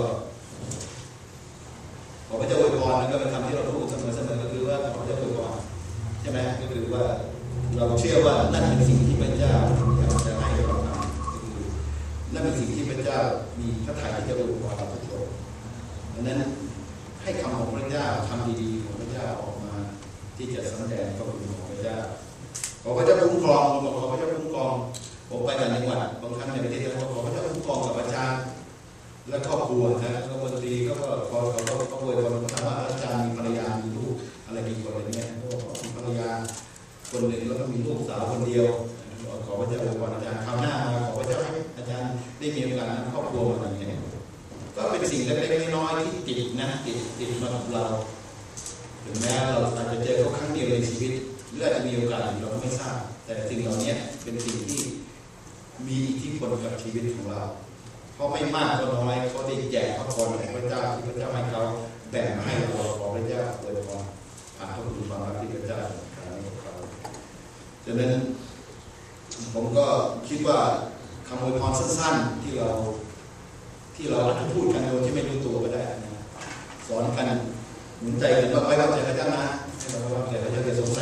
ขอพระเจ้าอวยพรแล้วก็เป็นคำที่เราพูดเสมอก็คือว่าขอพระเจ้าอวยพรใช่ไหมก็คือว่าเราเชื่อว่านั่นเป็นสิ่งที่พระเจ้าอยากจะให้เราทำก็คือนั่นเป็นสิ่งที่พระเจ้ามีพระทัยที่จะอวยพรเราทุกคนดังนั้นให้คำของพระเจ้าคำดีๆของพระเจ้าออกมาที่จะแสดงพระคุณของพระเจ้าขอพระเจ้าคุ้มครองขอพระเจ้าคุ้มครองผมไปต่างจังหวัดบางครั้งในประเทศเราขอพระเจ้าคุ้มครองกับอาจารย์และครอบครัวนะแล้วบางทีก็พอเขาอวยพรถามว่าอาจารย์มีภรรยามีลูกอะไรกี่คนอะไรเงี้ยก็มีภรรยาคนหนึ่งแล้วก็มีลูกสาวคนเดียวขอพระเจ้าอวยพรอาจารย์คราวหน้ามาขอพระเจ้าให้อาจารย์ได้มีโอกาสนำครอบครัวมาอย่างเงี้ยก็เป็นสิ่งเล็กๆน้อยๆที่ติดมากับเราถึงแม้เราอาจจะเจอเขาครั้งเดียวในชีวิตหรืออาจจะมีโอกาสเราก็ไม่ทราบแต่สิ่งเหล่านี้เป็นสิ่งที่มีอิทธิพลกับชีวิตของเราเพราะไม่มากก็น้อยเขาได้แจกพระพรของพระเจ้าที่พระเจ้าให้เขาแบ่งมาให้เราขอพระเจ้าอวยพรผ่านพระคุณความรักที่พระเจ้าให้เขาดังนั้นผมก็คิดว่าคำอวยพรสั้นๆที่เราอาจจะพูดกันโดยที่ไม่รู้ตัวก็ได้นะสอนกันหนุนใจกันว่าไว้วางใจพระเจ้านะให้เราไว้วางใจพระเจ้าอย่าสงสัย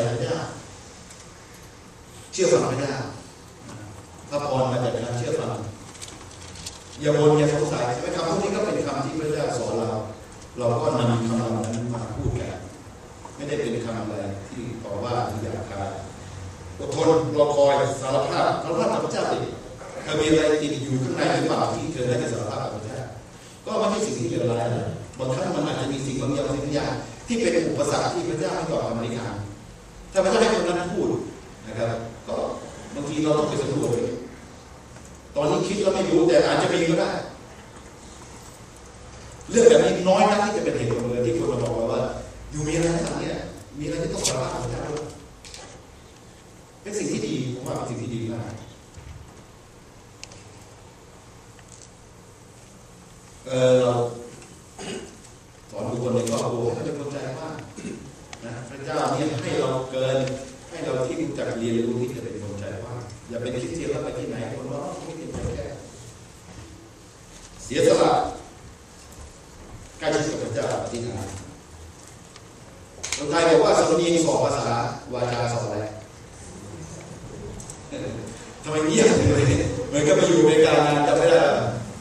เชื่อฟังพระเจ้าพระพรมาจากการเชื่อฟังอย่าบ่นอย่าสงสัยใช่ไหมคำพวกนี้ก็เป็นคำที่พระเจ้าสอนเราก็นำคำเหล่านั้นมาพูดกันไม่ได้เป็นคำอะไรที่ต่อว่าหรือหยาบคายอดทนรอคอยสารภาพกับพระเจ้าดิเธอมีอะไรติดอยู่ข้างในหรือเปล่าที่เธอได้สารภาพกับพระเจ้าก็ไม่ใช่สิ่งที่เลวร้ายนะบางครั้งมันอาจจะมีสิ่งบางอย่างที่เป็นอุปสรรคที่พระเจ้าให้ต่อการบริการถ้าพระเจ้าให้คนนั้นพูดนะครับก็บางทีเราต้องไปสำรวจตอนนี้คิดแล้วไม่รู้แต่อาจจะมีก็ได้เรื่องแบบนี้น้อยนักที่จะเป็นเหตุผลเลยที่คนมาบอกว่าอยู่มีอะไรต่างเนี่ยมีอะไรที่ต้องสารภาพกับพระเจ้าด้วยเป็นสิ่งที่ดีผมว่าเป็นสิ่งที่ดีมากเราสอนทุกคนในครอบครัวให้เป็นคนใจกว้างนะพระเจ้าเนี่ยให้เราเกินให้เราที่รู้จักเรียนรู้ที่จะเป็นคนใจกว้างอย่าเป็นคริสเตียนแล้วไปที่ไหนคนว่าไม่เป็นใจแค่เสียสละใกล้ชิดกับพระเจ้าอธิษฐานคนไทยบอกว่าสำเนียง2 ภาษาวาจา2 อะไรทำไมเงียบเลยเหมือนกับไปอยู่ในการงานจะไม่ได้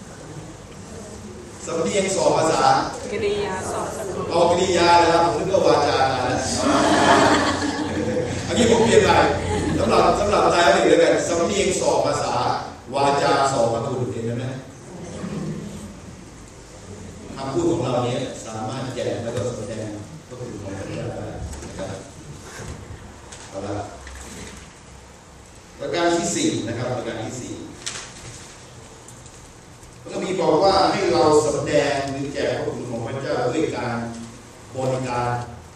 สำเนียง2 ภาษากริยา2 สกุลเอากริยานะครับผมนึกว่าวาจานะอันนี้ผมเปลี่ยนไปสำหรับไทยเอาอีกแล้วกันสำเนียง2 ภาษาวาจา2 สกุลเห็นไหมคำพูดของเราเนี่ยสามารถแจกและก็แสดงพระคุณของพระเจ้าได้นะครับเอาละประการที่4นะครับประการที่4ก็มีบอกว่าให้เราแสดงหรือแจกพระคุณของพระเจ้าด้วยการบริการ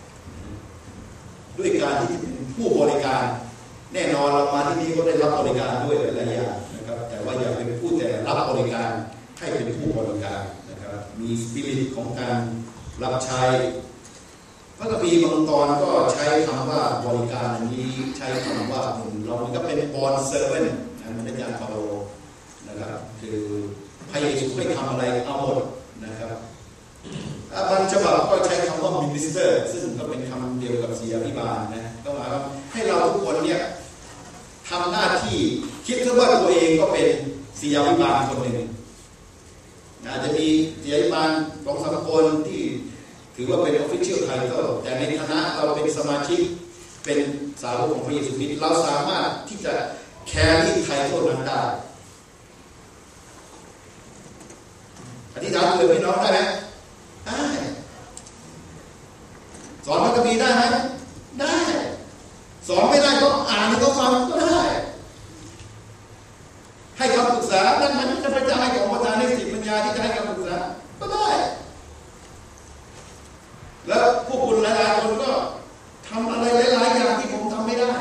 ด้วยการที่เป็นผู้บริการแน่นอนเรามาที่นี่ก็ได้รับบริการด้วยหลายอย่างนะครับแต่ว่าอย่าเป็นผู้แต่รับบริการให้เป็นผู้บริการนะครับมีสปิริตของการรับใช้พระคัมภีร์บางตอนก็ใช้คำว่าบริการอย่างนี้ใช้คำว่าเรามันก็เป็นบอนเซอร์เวนนะมันเป็นอย่างเปาโลนะครับคือพระเยซูให้ทำอะไรเอาหมดนะครับบางฉบับก็ใช้คำว่ามินิสเตอร์ซึ่งก็เป็นคำเดียวกับศิษยาภิบาลนะก็หมายว่าให้เราทุกคนเนี่ยทำหน้าที่คิดว่าตัวเองก็เป็นศิษยาภิบาลคนหนึ่งอาจจะมีศิษยาภิบาล2-3 คนที่ถือว่าเป็น official title แต่ในฐานะเราเป็นสมาชิกเป็นสาวกของพระเยซูคริสต์เราสามารถที่จะ carry title นั้นได้อธิษฐานเผื่อพี่น้องได้ไหมได้สอนพระคัมภีร์ได้ไหมได้สอนไม่ได้ก็อ่านให้เขาฟังก็ได้ให้คำปรึกษาด้านนั้นจะพระเจ้าให้ของประทานในสติปัญญาที่จะให้คำปรึกษาก็ได้แล้วพวกคุณหลายๆคนก็ทำอะไรหลายๆอย่างที่ผมทำไม่ได้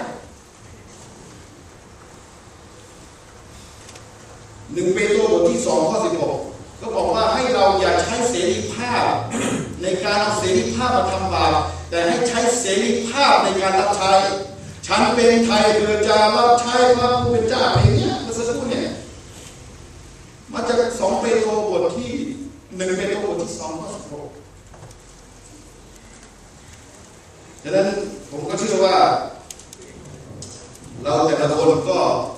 1 เปโตรบทที่ 2 ข้อ 16ก็บอกว่าให้เราอย่าใช้เสรีภาพในการเอาเสรีภาพมาทำบาปแต่ให้ใช้เสรีภาพในการรับใช้ฉันเป็นไทยเพื่อจะรับใช้พระผู้เป็นเจ้าอย่างเงี้ยเมื่อสักครู่เนี่ยมาจาก2 เปโตรบทที่1 เปโตรบทที่ 2 ข้อ 16ดังนั้นผมก็เชื่อว่าเราแต่ละคนก็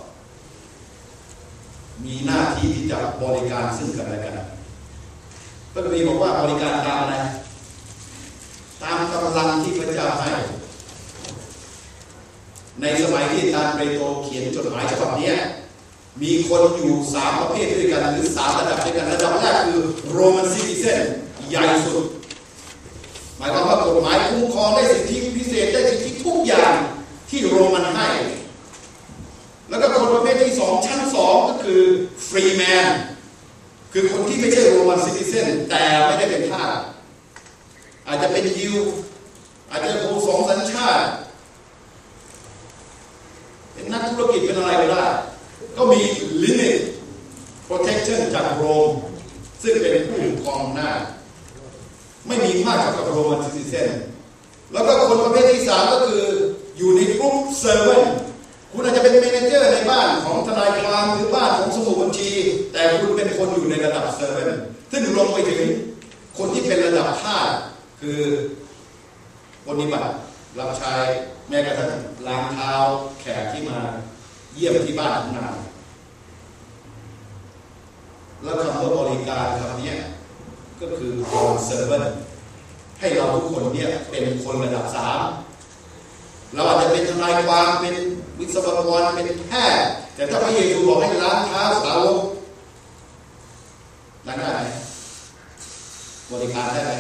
มีหน้าที่ที่จะบริการซึ่งกันและกันพระคัมภีร์บอกว่าบริการตามอะไรตามกำลังที่พระเจ้าให้ในสมัยที่อาจารย์เปโตรเขียนจดหมายฉบับนี้มีคนอยู่3 ประเภทด้วยกันหรือ3 ระดับด้วยกันระดับแรกคือโรมันซิติเซนใหญ่สุดหมายความว่ากฎหมายคุ้มครองได้สิทธิพิเศษได้สิทธิทุกอย่างที่โรมันให้แล้วก็คนประเภทที่2ชั้น2ก็คือฟรีแมนคือคนที่ไม่ใช่โรมันซิติเซนแต่ไม่ได้เป็นทาสอาจจะเป็นยิวอาจจะเป็น2 สัญชาติเป็นนักธุรกิจเป็นอะไรก็ได้ก็มี limit protection จากโรมซึ่งเป็นผู้ครองหน้าไม่มีมากเท่ากับโรมันซิติเซนแล้วก็คนประเภทที่3ก็คืออยู่ในกลุ่มเซอร์เวนคุณอาจจะเป็นเมเนเจอร์ในบ้านของทนายความหรือบ้านของสมุดบัญชีแต่คุณเป็นคนอยู่ในระดับเซอร์เวนซึ่งลงไปถึงคนที่เป็นระดับทาสคือปฏิบัติรับใช้แม้กระทั่งล้างเท้าแขกที่มาเยี่ยมที่บ้านของเราแล้วคำว่าบริการคำนี้ก็คือ servant ให้เราทุกคนเนี่ยเป็นคนระดับ3เราอาจจะเป็นทนายความเป็นวิศวกรเป็นแพทย์แต่ถ้าพระเยซูบอกให้ล้างเท้าสาวกล้างได้ไหมบริการได้ไหม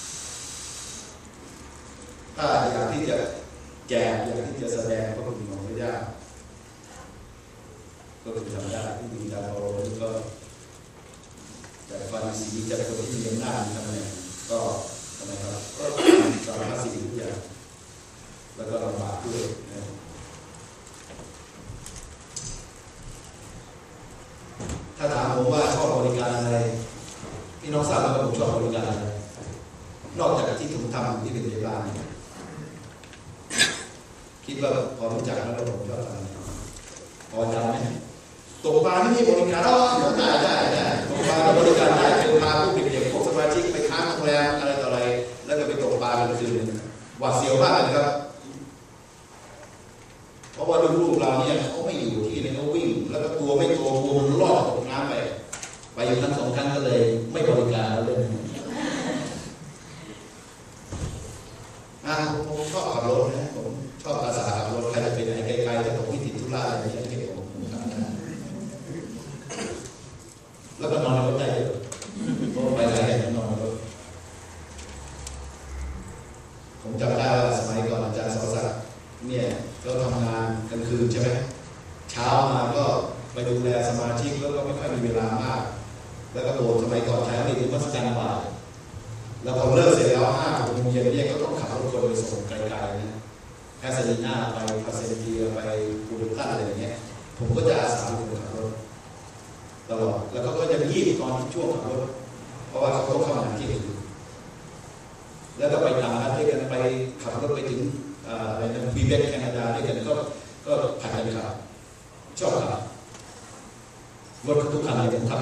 ถ้าอยากที่จะแจกอยากที่จะแสดงพระคุณของพระเจ้าก็คือทำได้ที่ดีการเราก็จากฟาริสีจากคนที่มีอำนาจมีตำแหน่งก็ทำไมครับก็สารพัดสิ่งทุกอย่างแล้วก็ลำบากด้วยนะถ้าถามผมว่าชอบบริการอะไรพี่น้องทราบไหมว่าผมชอบบริการอะไรนอกจากที่ผมทำที่เป็นพยาบาลคิดว่าพอรู้จักแล้วผมชอบทำพอจำไหมตกปลาที่นี่บริการได้ตกปลาบริการได้เป็นพาผู้เด็กๆพวกสมาชิกไปค้างโรงแรมอะไรต่ออะไรแล้วก็ไปตกปลากันคืนหวาดเสียวมากเลยครับเพราะว่าลูกๆเราเนี่ยเขาไม่อยู่ที่นี่เขาวิ่งแล้วก็ตัวไม่ตัวกลัวมันรอดตกน้ำไปอยู่ทั้ง2 ครั้งก็เลยไม่บริการแล้วเลยผมชอบขับรถนะผมชอบภาษาขับรถใครจะไปไหนไกลๆแต่ผมไม่ติดธุระอะไรอย่างเงี้ยผมทำได้แล้วก็นอนในรถได้เลยเพราะไปไหนก็นอนในรถผมจำได้ว่าสมัยก่อนอาจารย์สอนศักดิ์เนี่ยก็ทำงานกลางคืนใช่ไหมเช้ามาก็ไปดูแลสมาชิกแล้วก็ไม่ค่อยมีเวลามากแล้วก็โดนสมัยก่อนใช้ในมัสยิดบ่ายแล้วพอเลิกเสร็จแล้ว5 โมงเย็นเนี่ยก็ต้องขับรถคนไปส่งไกลๆนะแคสซิน่าไปพาเซนเทียไปบูดาตันอะไรอย่างเงี้ยผมก็จะอาสาเป็นคนขับรถตลอดแล้วก็จะยีบตอนช่วงขับรถเพราะว่าเขาต้องเข้ามาที่อื่นแล้วก็ไปต่างประเทศกันไปขับรถไปถึงอะไรนะฟีเบกแคนาดาด้วยกันก็ผ่านกันครับชอบครับรถทุกคันเลยผมทำ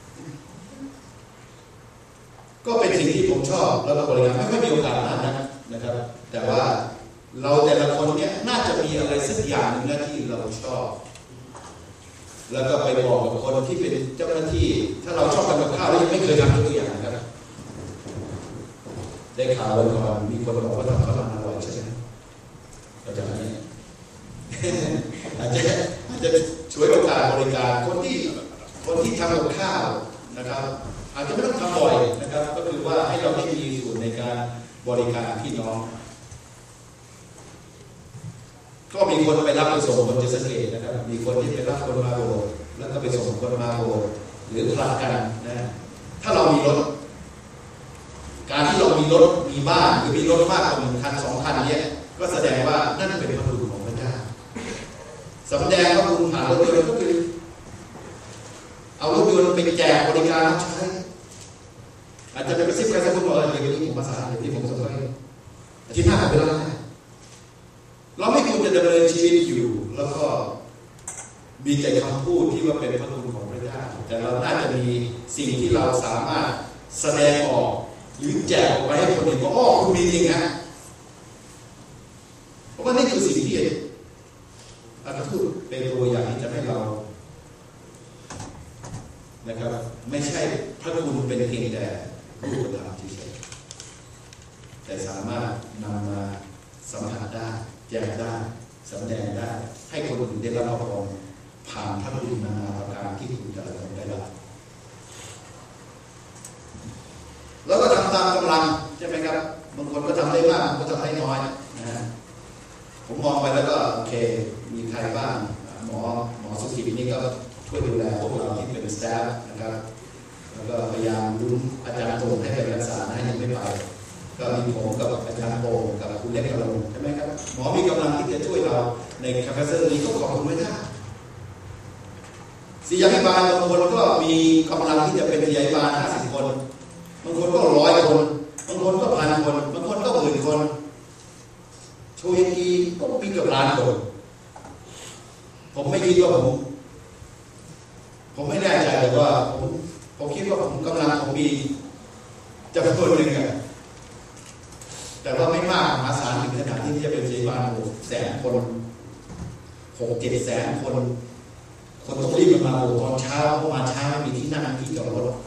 ก็เป็นสิ่งที่ผมชอบแล้วก็บริการไม่ค่อยมีโอกาสนะครับแต่ว่าเราแต่ละคนเนี่ยน่าจะมีอะไรสักอย่างหนึ่งนะที่เราชอบแล้วก็ไปบอกกับคนที่เป็นเจ้าหน้าที่ถ้าเราชอบทำกับข้าวแล้วยังไม่เคยทำตัวอย่างนะครับได้ข่าววันก่อนมีคนบอกว่าทำข้าวมันอร่อยใช่ไหมเราจะนี้อาจจะช่วยโอกาสบริการคนที่ทำกับข้าวนะครับอาจจะไม่ต้องทำบ่อยนะครับก็คือว่าให้เราได้มีส่วนในการบริการพี่น้องก็มีคนไปรับไปส่งคนจะสังเกตนะครับมีคนที่ไปรับคนมาโบสถ์แล้วก็ไปส่งคนมาโบสถ์หรือผลัดกันนะถ้าเรามีรถการที่เรามีรถมีบ้านหรือมีรถมากกว่า1 คัน 2 คันเนี่ยก็แสดงว่านั่นเป็นพระคุณของพระเจ้าสำแดงพระคุณผ่านรถยนต์ก็คือเอารถยนต์ไปแจกบริการรับใช้อาจจะเป็น10 ใครสักคนบอกเดี๋ยวนี้ผมภาษาเดี๋ยวนี้ผมส่งให้อาทิตย์หน้าไปแล้วนะเราไม่ควรจะดำเนินชีวิตอยู่แล้วก็มีแต่คำพูดที่ว่าเป็นพระคุณของพระเจ้าแต่เราน่าจะมีสิ่งที่เราสามารถแสดงออกหรือแจกออกไปให้คนเห็นว่าอ๋อคุณมีจริงนะเพราะว่านี่คือสิ่งที่อาจารย์พูดเป็นตัวอย่างที่จะให้เรานะครับไม่ใช่พระคุณเป็นเพียงแต่รูปธรรมเฉยๆแต่สามารถนำมาสัมผัสได้แจกได้สำแดงได้ให้คนอื่นได้รับพรผ่านพระคุณนานาประการที่คุณจะได้รับแล้วก็ทำตามกำลังใช่ไหมครับบางคนก็ทำได้มากบางคนก็ทำได้น้อยนะผมมองไปแล้วก็โอเคมีใครบ้างหมอสุขิตนี่ก็ช่วยดูแลพวกเราที่เป็นสตาฟนะครับแล้วก็พยายามลุ้นอาจารย์โตให้ไปรักษาให้ยังไม่ไปก็มีผมกับอาจารย์โตกับคุณเล็กกระลงใช่ไหมครับหมอมีกำลังที่จะช่วยเราในแคมปัสนี้ก็ขอบคุณไม่ได้ศิริยาภิบาลบางคนก็มีกำลังที่จะเป็นศิริยาภิบาล50 คนบางคนก็100 คนบางคนก็1,000 คนบางคนก็10,000 คนโชยกีก็มีเกือบ1,000,000 คนผมไม่คิดว่าผมไม่แน่ใจแต่ว่าผมคิดว่าผมกำลังของมีจะเป็นคนหนึ่งแต่ว่าไม่มากมหาศาลถึงขนาดที่จะเป็นศิริบาล100,000 คน6-7 แสนคนต้องรีบมาโบสถ์ตอนเช้าเพราะมาเช้าไม่มีที่นั่งที่จอดรถ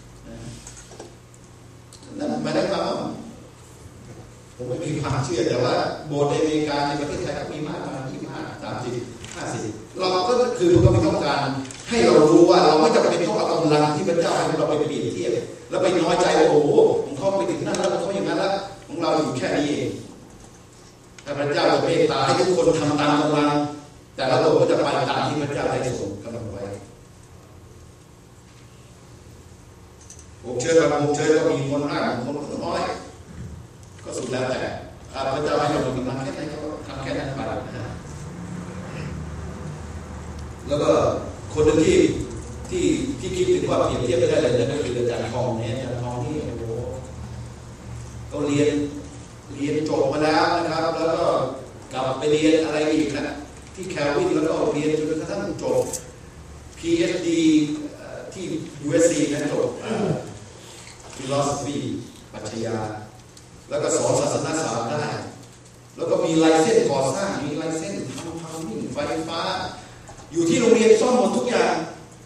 นั่นไม่ได้ว่าผมไม่มีความเชื่อแต่ว่าโบสถ์ในอเมริกาในประเทศไทยก็มีมากมา25-30-50เราก็คือเราไม่ต้องการให้เรารู้ว่าเราไม่จำเป็นต้องเอากำลังที่พระเจ้าให้เราไปเปรียบเทียบแล้วไปน้อยใจว่าโอ้โหของเขาไปถึงนั่นแล้วของเขาอย่างนั้นแล้วของเราอยู่แค่นี้เองถ้าพระเจ้าจะเมตตาให้ทุกคนทำตามกำลังแต่ละโลกก็จะไปตามที่พระเจ้าได้ทรงกำหนดไว้ผมเชื่อว่าผมเชื่อก็มีคนมากคนน้อยก็สุดแล้วแต่พระเจ้าให้เรามีกำลังแค่ไหนก็ทำแค่นั้นไปแล้วก็คนหนึ่งที่คิดถึงว่าเปรียบเทียบไม่ได้เลยนั่นก็คืออาจารย์ทองเนี่ยอาจารย์ทองนี่โอ้โหเขาเรียนจบมาแล้วนะครับแล้วก็กลับไปเรียนอะไรอีกนะที่แคลวินแล้วก็เรียนจนกระทั่งจบ PhD ที่ USC นะจบphilosophy ปรัชญาแล้วก็สอนศาสนศาสตร์ได้แล้วก็มีไลเซนส์ก่อสร้างมีไลเซนส์ทำมิ่งไฟฟ้าอยู่ที่โรงเรียนซ่อมหมดทุกอย่าง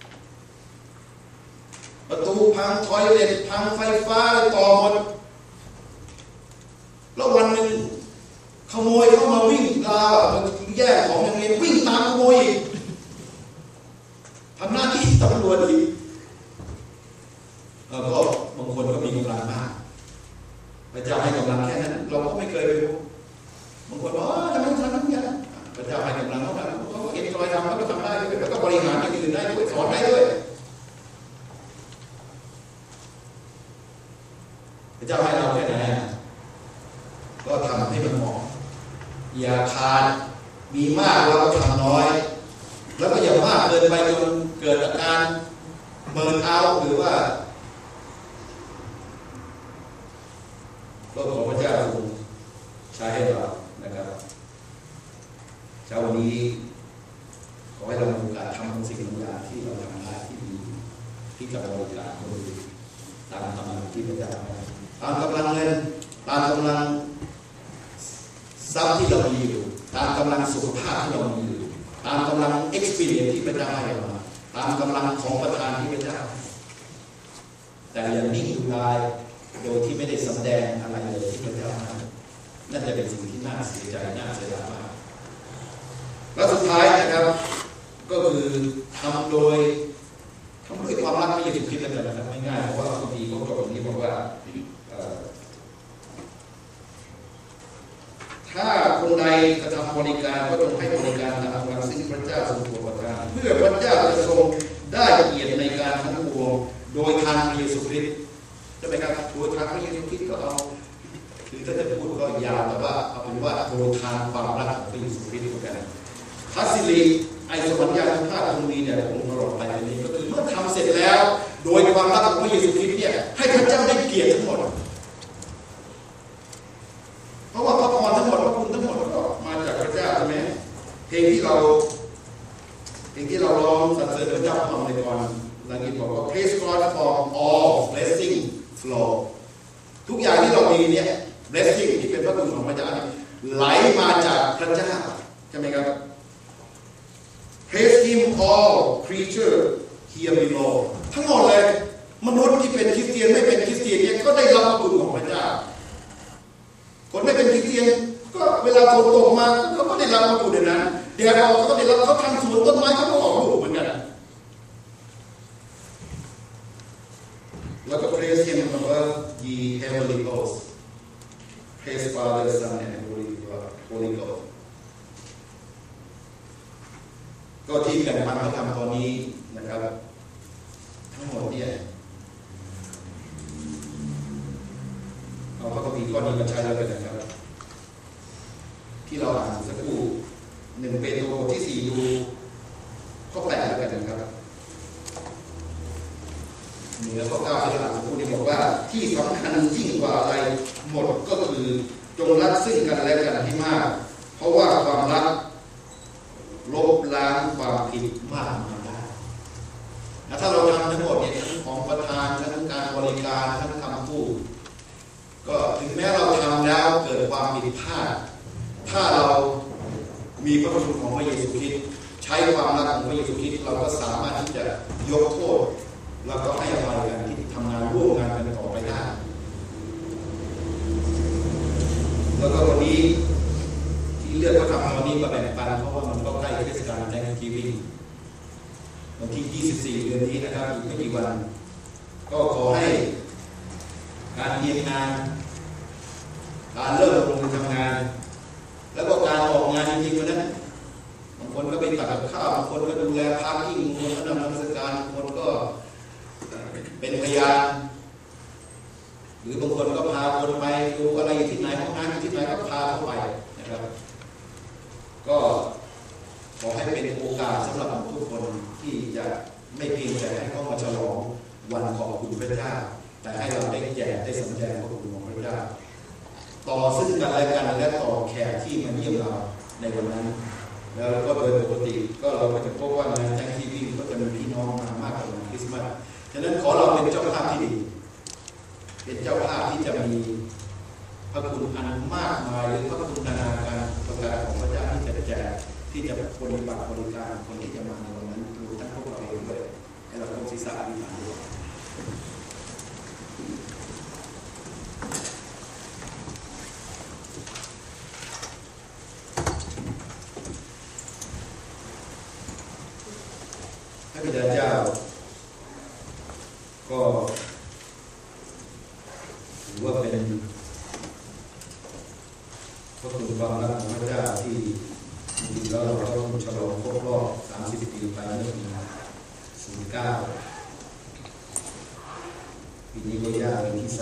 ประตูพังทอยเลทพังไฟฟ้าต่อหมดแล้ววันหนึ่งขโมยเข้ามาวิ่งราวแย่ของโรงเรียนวิ่งตามขโมยอีกทำหน้าที่ตำรวจอีกก็บางคนก็มีกำลังมากพระเจ้าให้กำลังแค่นั้นเราก็ไม่เคยไปรู้บางคนบอกทำไมทำนั้นอย่างพระเจ้าให้กำลังเขาเห็นรอยทำเขาก็ทำได้ด้วยแล้วก็บริหารอย่างอื่นได้ด้วยสอนได้ด้วยพระเจ้าให้เราแค่ไหนก็ทำให้มันเหมาะอย่าขาดมีมากเราก็ทำน้อยแล้วก็อย่ามากเกินไปจนเกิดอาการเบิร์นเอาท์หรือว่าก็ขอพระเจ้าทรงใช้ให้เรานะครับเช้าวันนี้ขอให้เรามีโอกาสทำสิ่งบางอย่างที่เราทำได้ที่ดีที่จะบริการคนอื่นตามกำลังที่พระเจ้าให้ตามกำลังเงินตามกำลังทรัพย์ที่เรามีอยู่ตามกำลังสุขภาพที่เรามีอยู่ตามกำลัง experience ที่พระเจ้าให้เราตามกำลังของประทานที่พระเจ้าแต่อย่างนิ่งดูดายโดยที่ไม่ได้แสดงอะไรเลยที่พระเจ้าให้นั่นจะเป็นสิ่งที่น่าเสียใจน่าเสียดายมากแล้วสุดท้ายนะครับก็คือทำโดยความรักไม่ยึดคิดแล้วกันนะครับไม่ง่ายเพราะว่าบางทีเขาจบตรงนี้บอกว่าถ้าคนใดกระทำบริการก็จงให้บริการตามกำลังซึ่งพระเจ้าทรงโปรดประทานเพื่อพระเจ้าจะทรงได้เกียรติในการทั้งปวงโดยทางพระเยซูคริสต์จะเป็นการโดยทางพระเยซูคริสต์ก็เอาคือถ้าจะพูดก็ยาวแต่ว่าเอาเป็นว่าโดยทางความรักของพระเยซูคริสต์เหมือนกันทัศนีไอสวรรยานุภาพตรงนี้เนี่ยผมตลอดไปนี้ก็คือเมื่อทำเสร็จแล้วโดยความรักของพระเยซูคริสต์เนี่ยให้พระเจ้าได้เกียรติทั้งหมดเพราะว่าพระพรทั้งหมดพระคุณทั้งหมดก็มาจากพระเจ้าใช่ไหมเพลงที่เราร้องสรรเสริญพระเจ้าของในก่อนหลังนี้บอกว่า Praise God for all blessing flow ทุกอย่างที่เรามีเนี่ย blessing ที่เป็นพระคุณของพระเจ้าไหลมาจากพระเจ้าใช่ไหมครับ Praise Him all creature here below ทั้งหมดเลยมนุษย์ที่เป็นคริสเตียนไม่เป็นคริสเตียนเนี่ยก็ได้รับพระคุณของพระเจ้าคนไม่เป็นคริสเตียนก็เวลาฝนตกมาเขาก็ได้รับพระคุณนั้นแดดออกเขาก็ได้รับเขาทำสวนต้นไม้เขาก็ออกลูกเหมือนกันแล้วก็ praise Him above ye heavenly hosts praise Father Son and Holy Ghost ก็ที่กันปันเขาทำตอนนี้นะครับทั้งหมดเนี่ยเราก็มีข้อนี้มาใช้แล้วกันนะครับที่เราอ่านสักครู่1 เปโตรบทที่ 4ดูข้อ 8แล้วกันนะครับเหนือข้อ 9ที่เราอ่านสักครู่นี้บอกว่าที่สำคัญยิ่งกว่าอะไรหมดก็คือจงรักซึ่งกันและกันให้มากเพราะว่าความรักลบล้างความผิดมากมาได้ถ้าเราทำทั้งหมดเนี่ยทั้งของประทานทั้งการบริการทั้งคำพูดก็ถึงแม้เราทำแล้วเมีพระคุณของพระเยซูคริสต์ใช้ความรักของพระเยซูคริสต์เราก็สามารถที่จะยกโทษแล้วก็ให้อภัยกันที่ทำงานร่วมงานกันต่อไปได้แล้วก็วันนี้ที่เลือกก็ทำวันนี้มาแบ่งปันเพราะว่ามันก็ใกล้เทศกาล Thanksgiving วันที่24 เดือนนี้นะครับอีกไม่กี่วันก็ขอให้การเรียนงานการเริ่มลงมือทำงานแล้วก็การออกงานจริงๆวันนั้นบางคนก็ไปตัดกับข้าวบางคนก็ดูแลพาร์กิ้งบางคนก็นำนมัสการบางคนก็เป็นพยานหรือบางคนก็พาคนไปดูอะไรที่ไหนห้องน้ำที่ไหนก็พาเข้าไปนะครับก็ขอให้เป็นโอกาสสำหรับทุกคนที่จะไม่เพียงแต่ให้เข้ามาฉลองวันขอบคุณพระเจ้าแต่ให้เราได้แจกได้สำแดงพระคุณของพระเจ้าต่อซึ่งกันและกันและต่อแขกที่มาเยี่ยมเราในวันนั้นแล้วก็โดยปกติก็เราก็จะพบว่างานแจ้งทีวีก็จะมีพี่น้องมามากกว่างานคริสต์มาสฉะนั้นขอเราเป็นเจ้าภาพที่ดีเป็นเจ้าภาพที่จะมีพระคุณอันมากมายหรือพระคุณนานาการประการของพระเจ้าที่จะแจกที่จะปฏิบัติบริการคนที่จะมาในวันนั้นรวมทั้งพวกเราเองด้วยให้เราต้องศึกษาดีๆด้วยพระบิดาเจ้าก็ถือว่าเป็นพระคุณความรักของพระเจ้าที่จริงๆแล้วเราต้องฉลองครบรอบ30 ปีไปเมื่อปี09ปีนี้ก็ย่างปีที่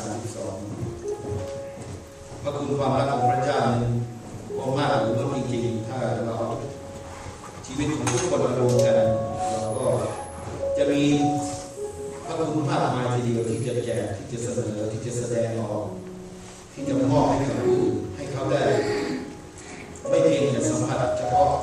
32พระคุณความรักของพระเจ้านั้นก็มากหรือว่าจริงๆถ้าเราชีวิตของทุกคนมารวมกันเราก็จะมีพระคุณมากมายทีเดียวที่จะแจกที่จะเสนอที่จะแสดงออกที่จะมอบให้กับผู้อื่นให้เขาได้ไม่เพียงแต่สัมผัสเฉพาะ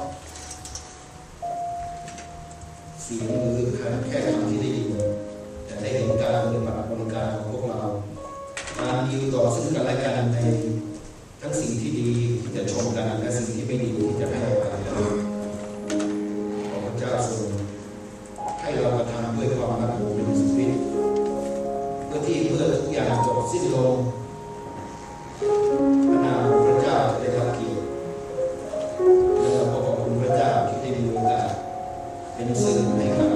เสียงหรือแค่คำที่ได้ยินแต่ได้เห็นการปฏิบัติบริการของพวกเราการดีต่อซึ่งกันและกันในทั้งสิ่งที่ดีที่จะชมกันและสิ่งที่ไม่ดีที่จะให้อภัยกันขอพระเจ้าทรงให้เรากระทำด้วยความรักของพระเยซูคริสต์เพื่อทุกอย่างจบสิ้นลงพระนามของพระเจ้าจะได้รับเกียรติและเราขอบคุณพระเจ้าที่ได้มีโอกาสเป็นสื่อให้กับ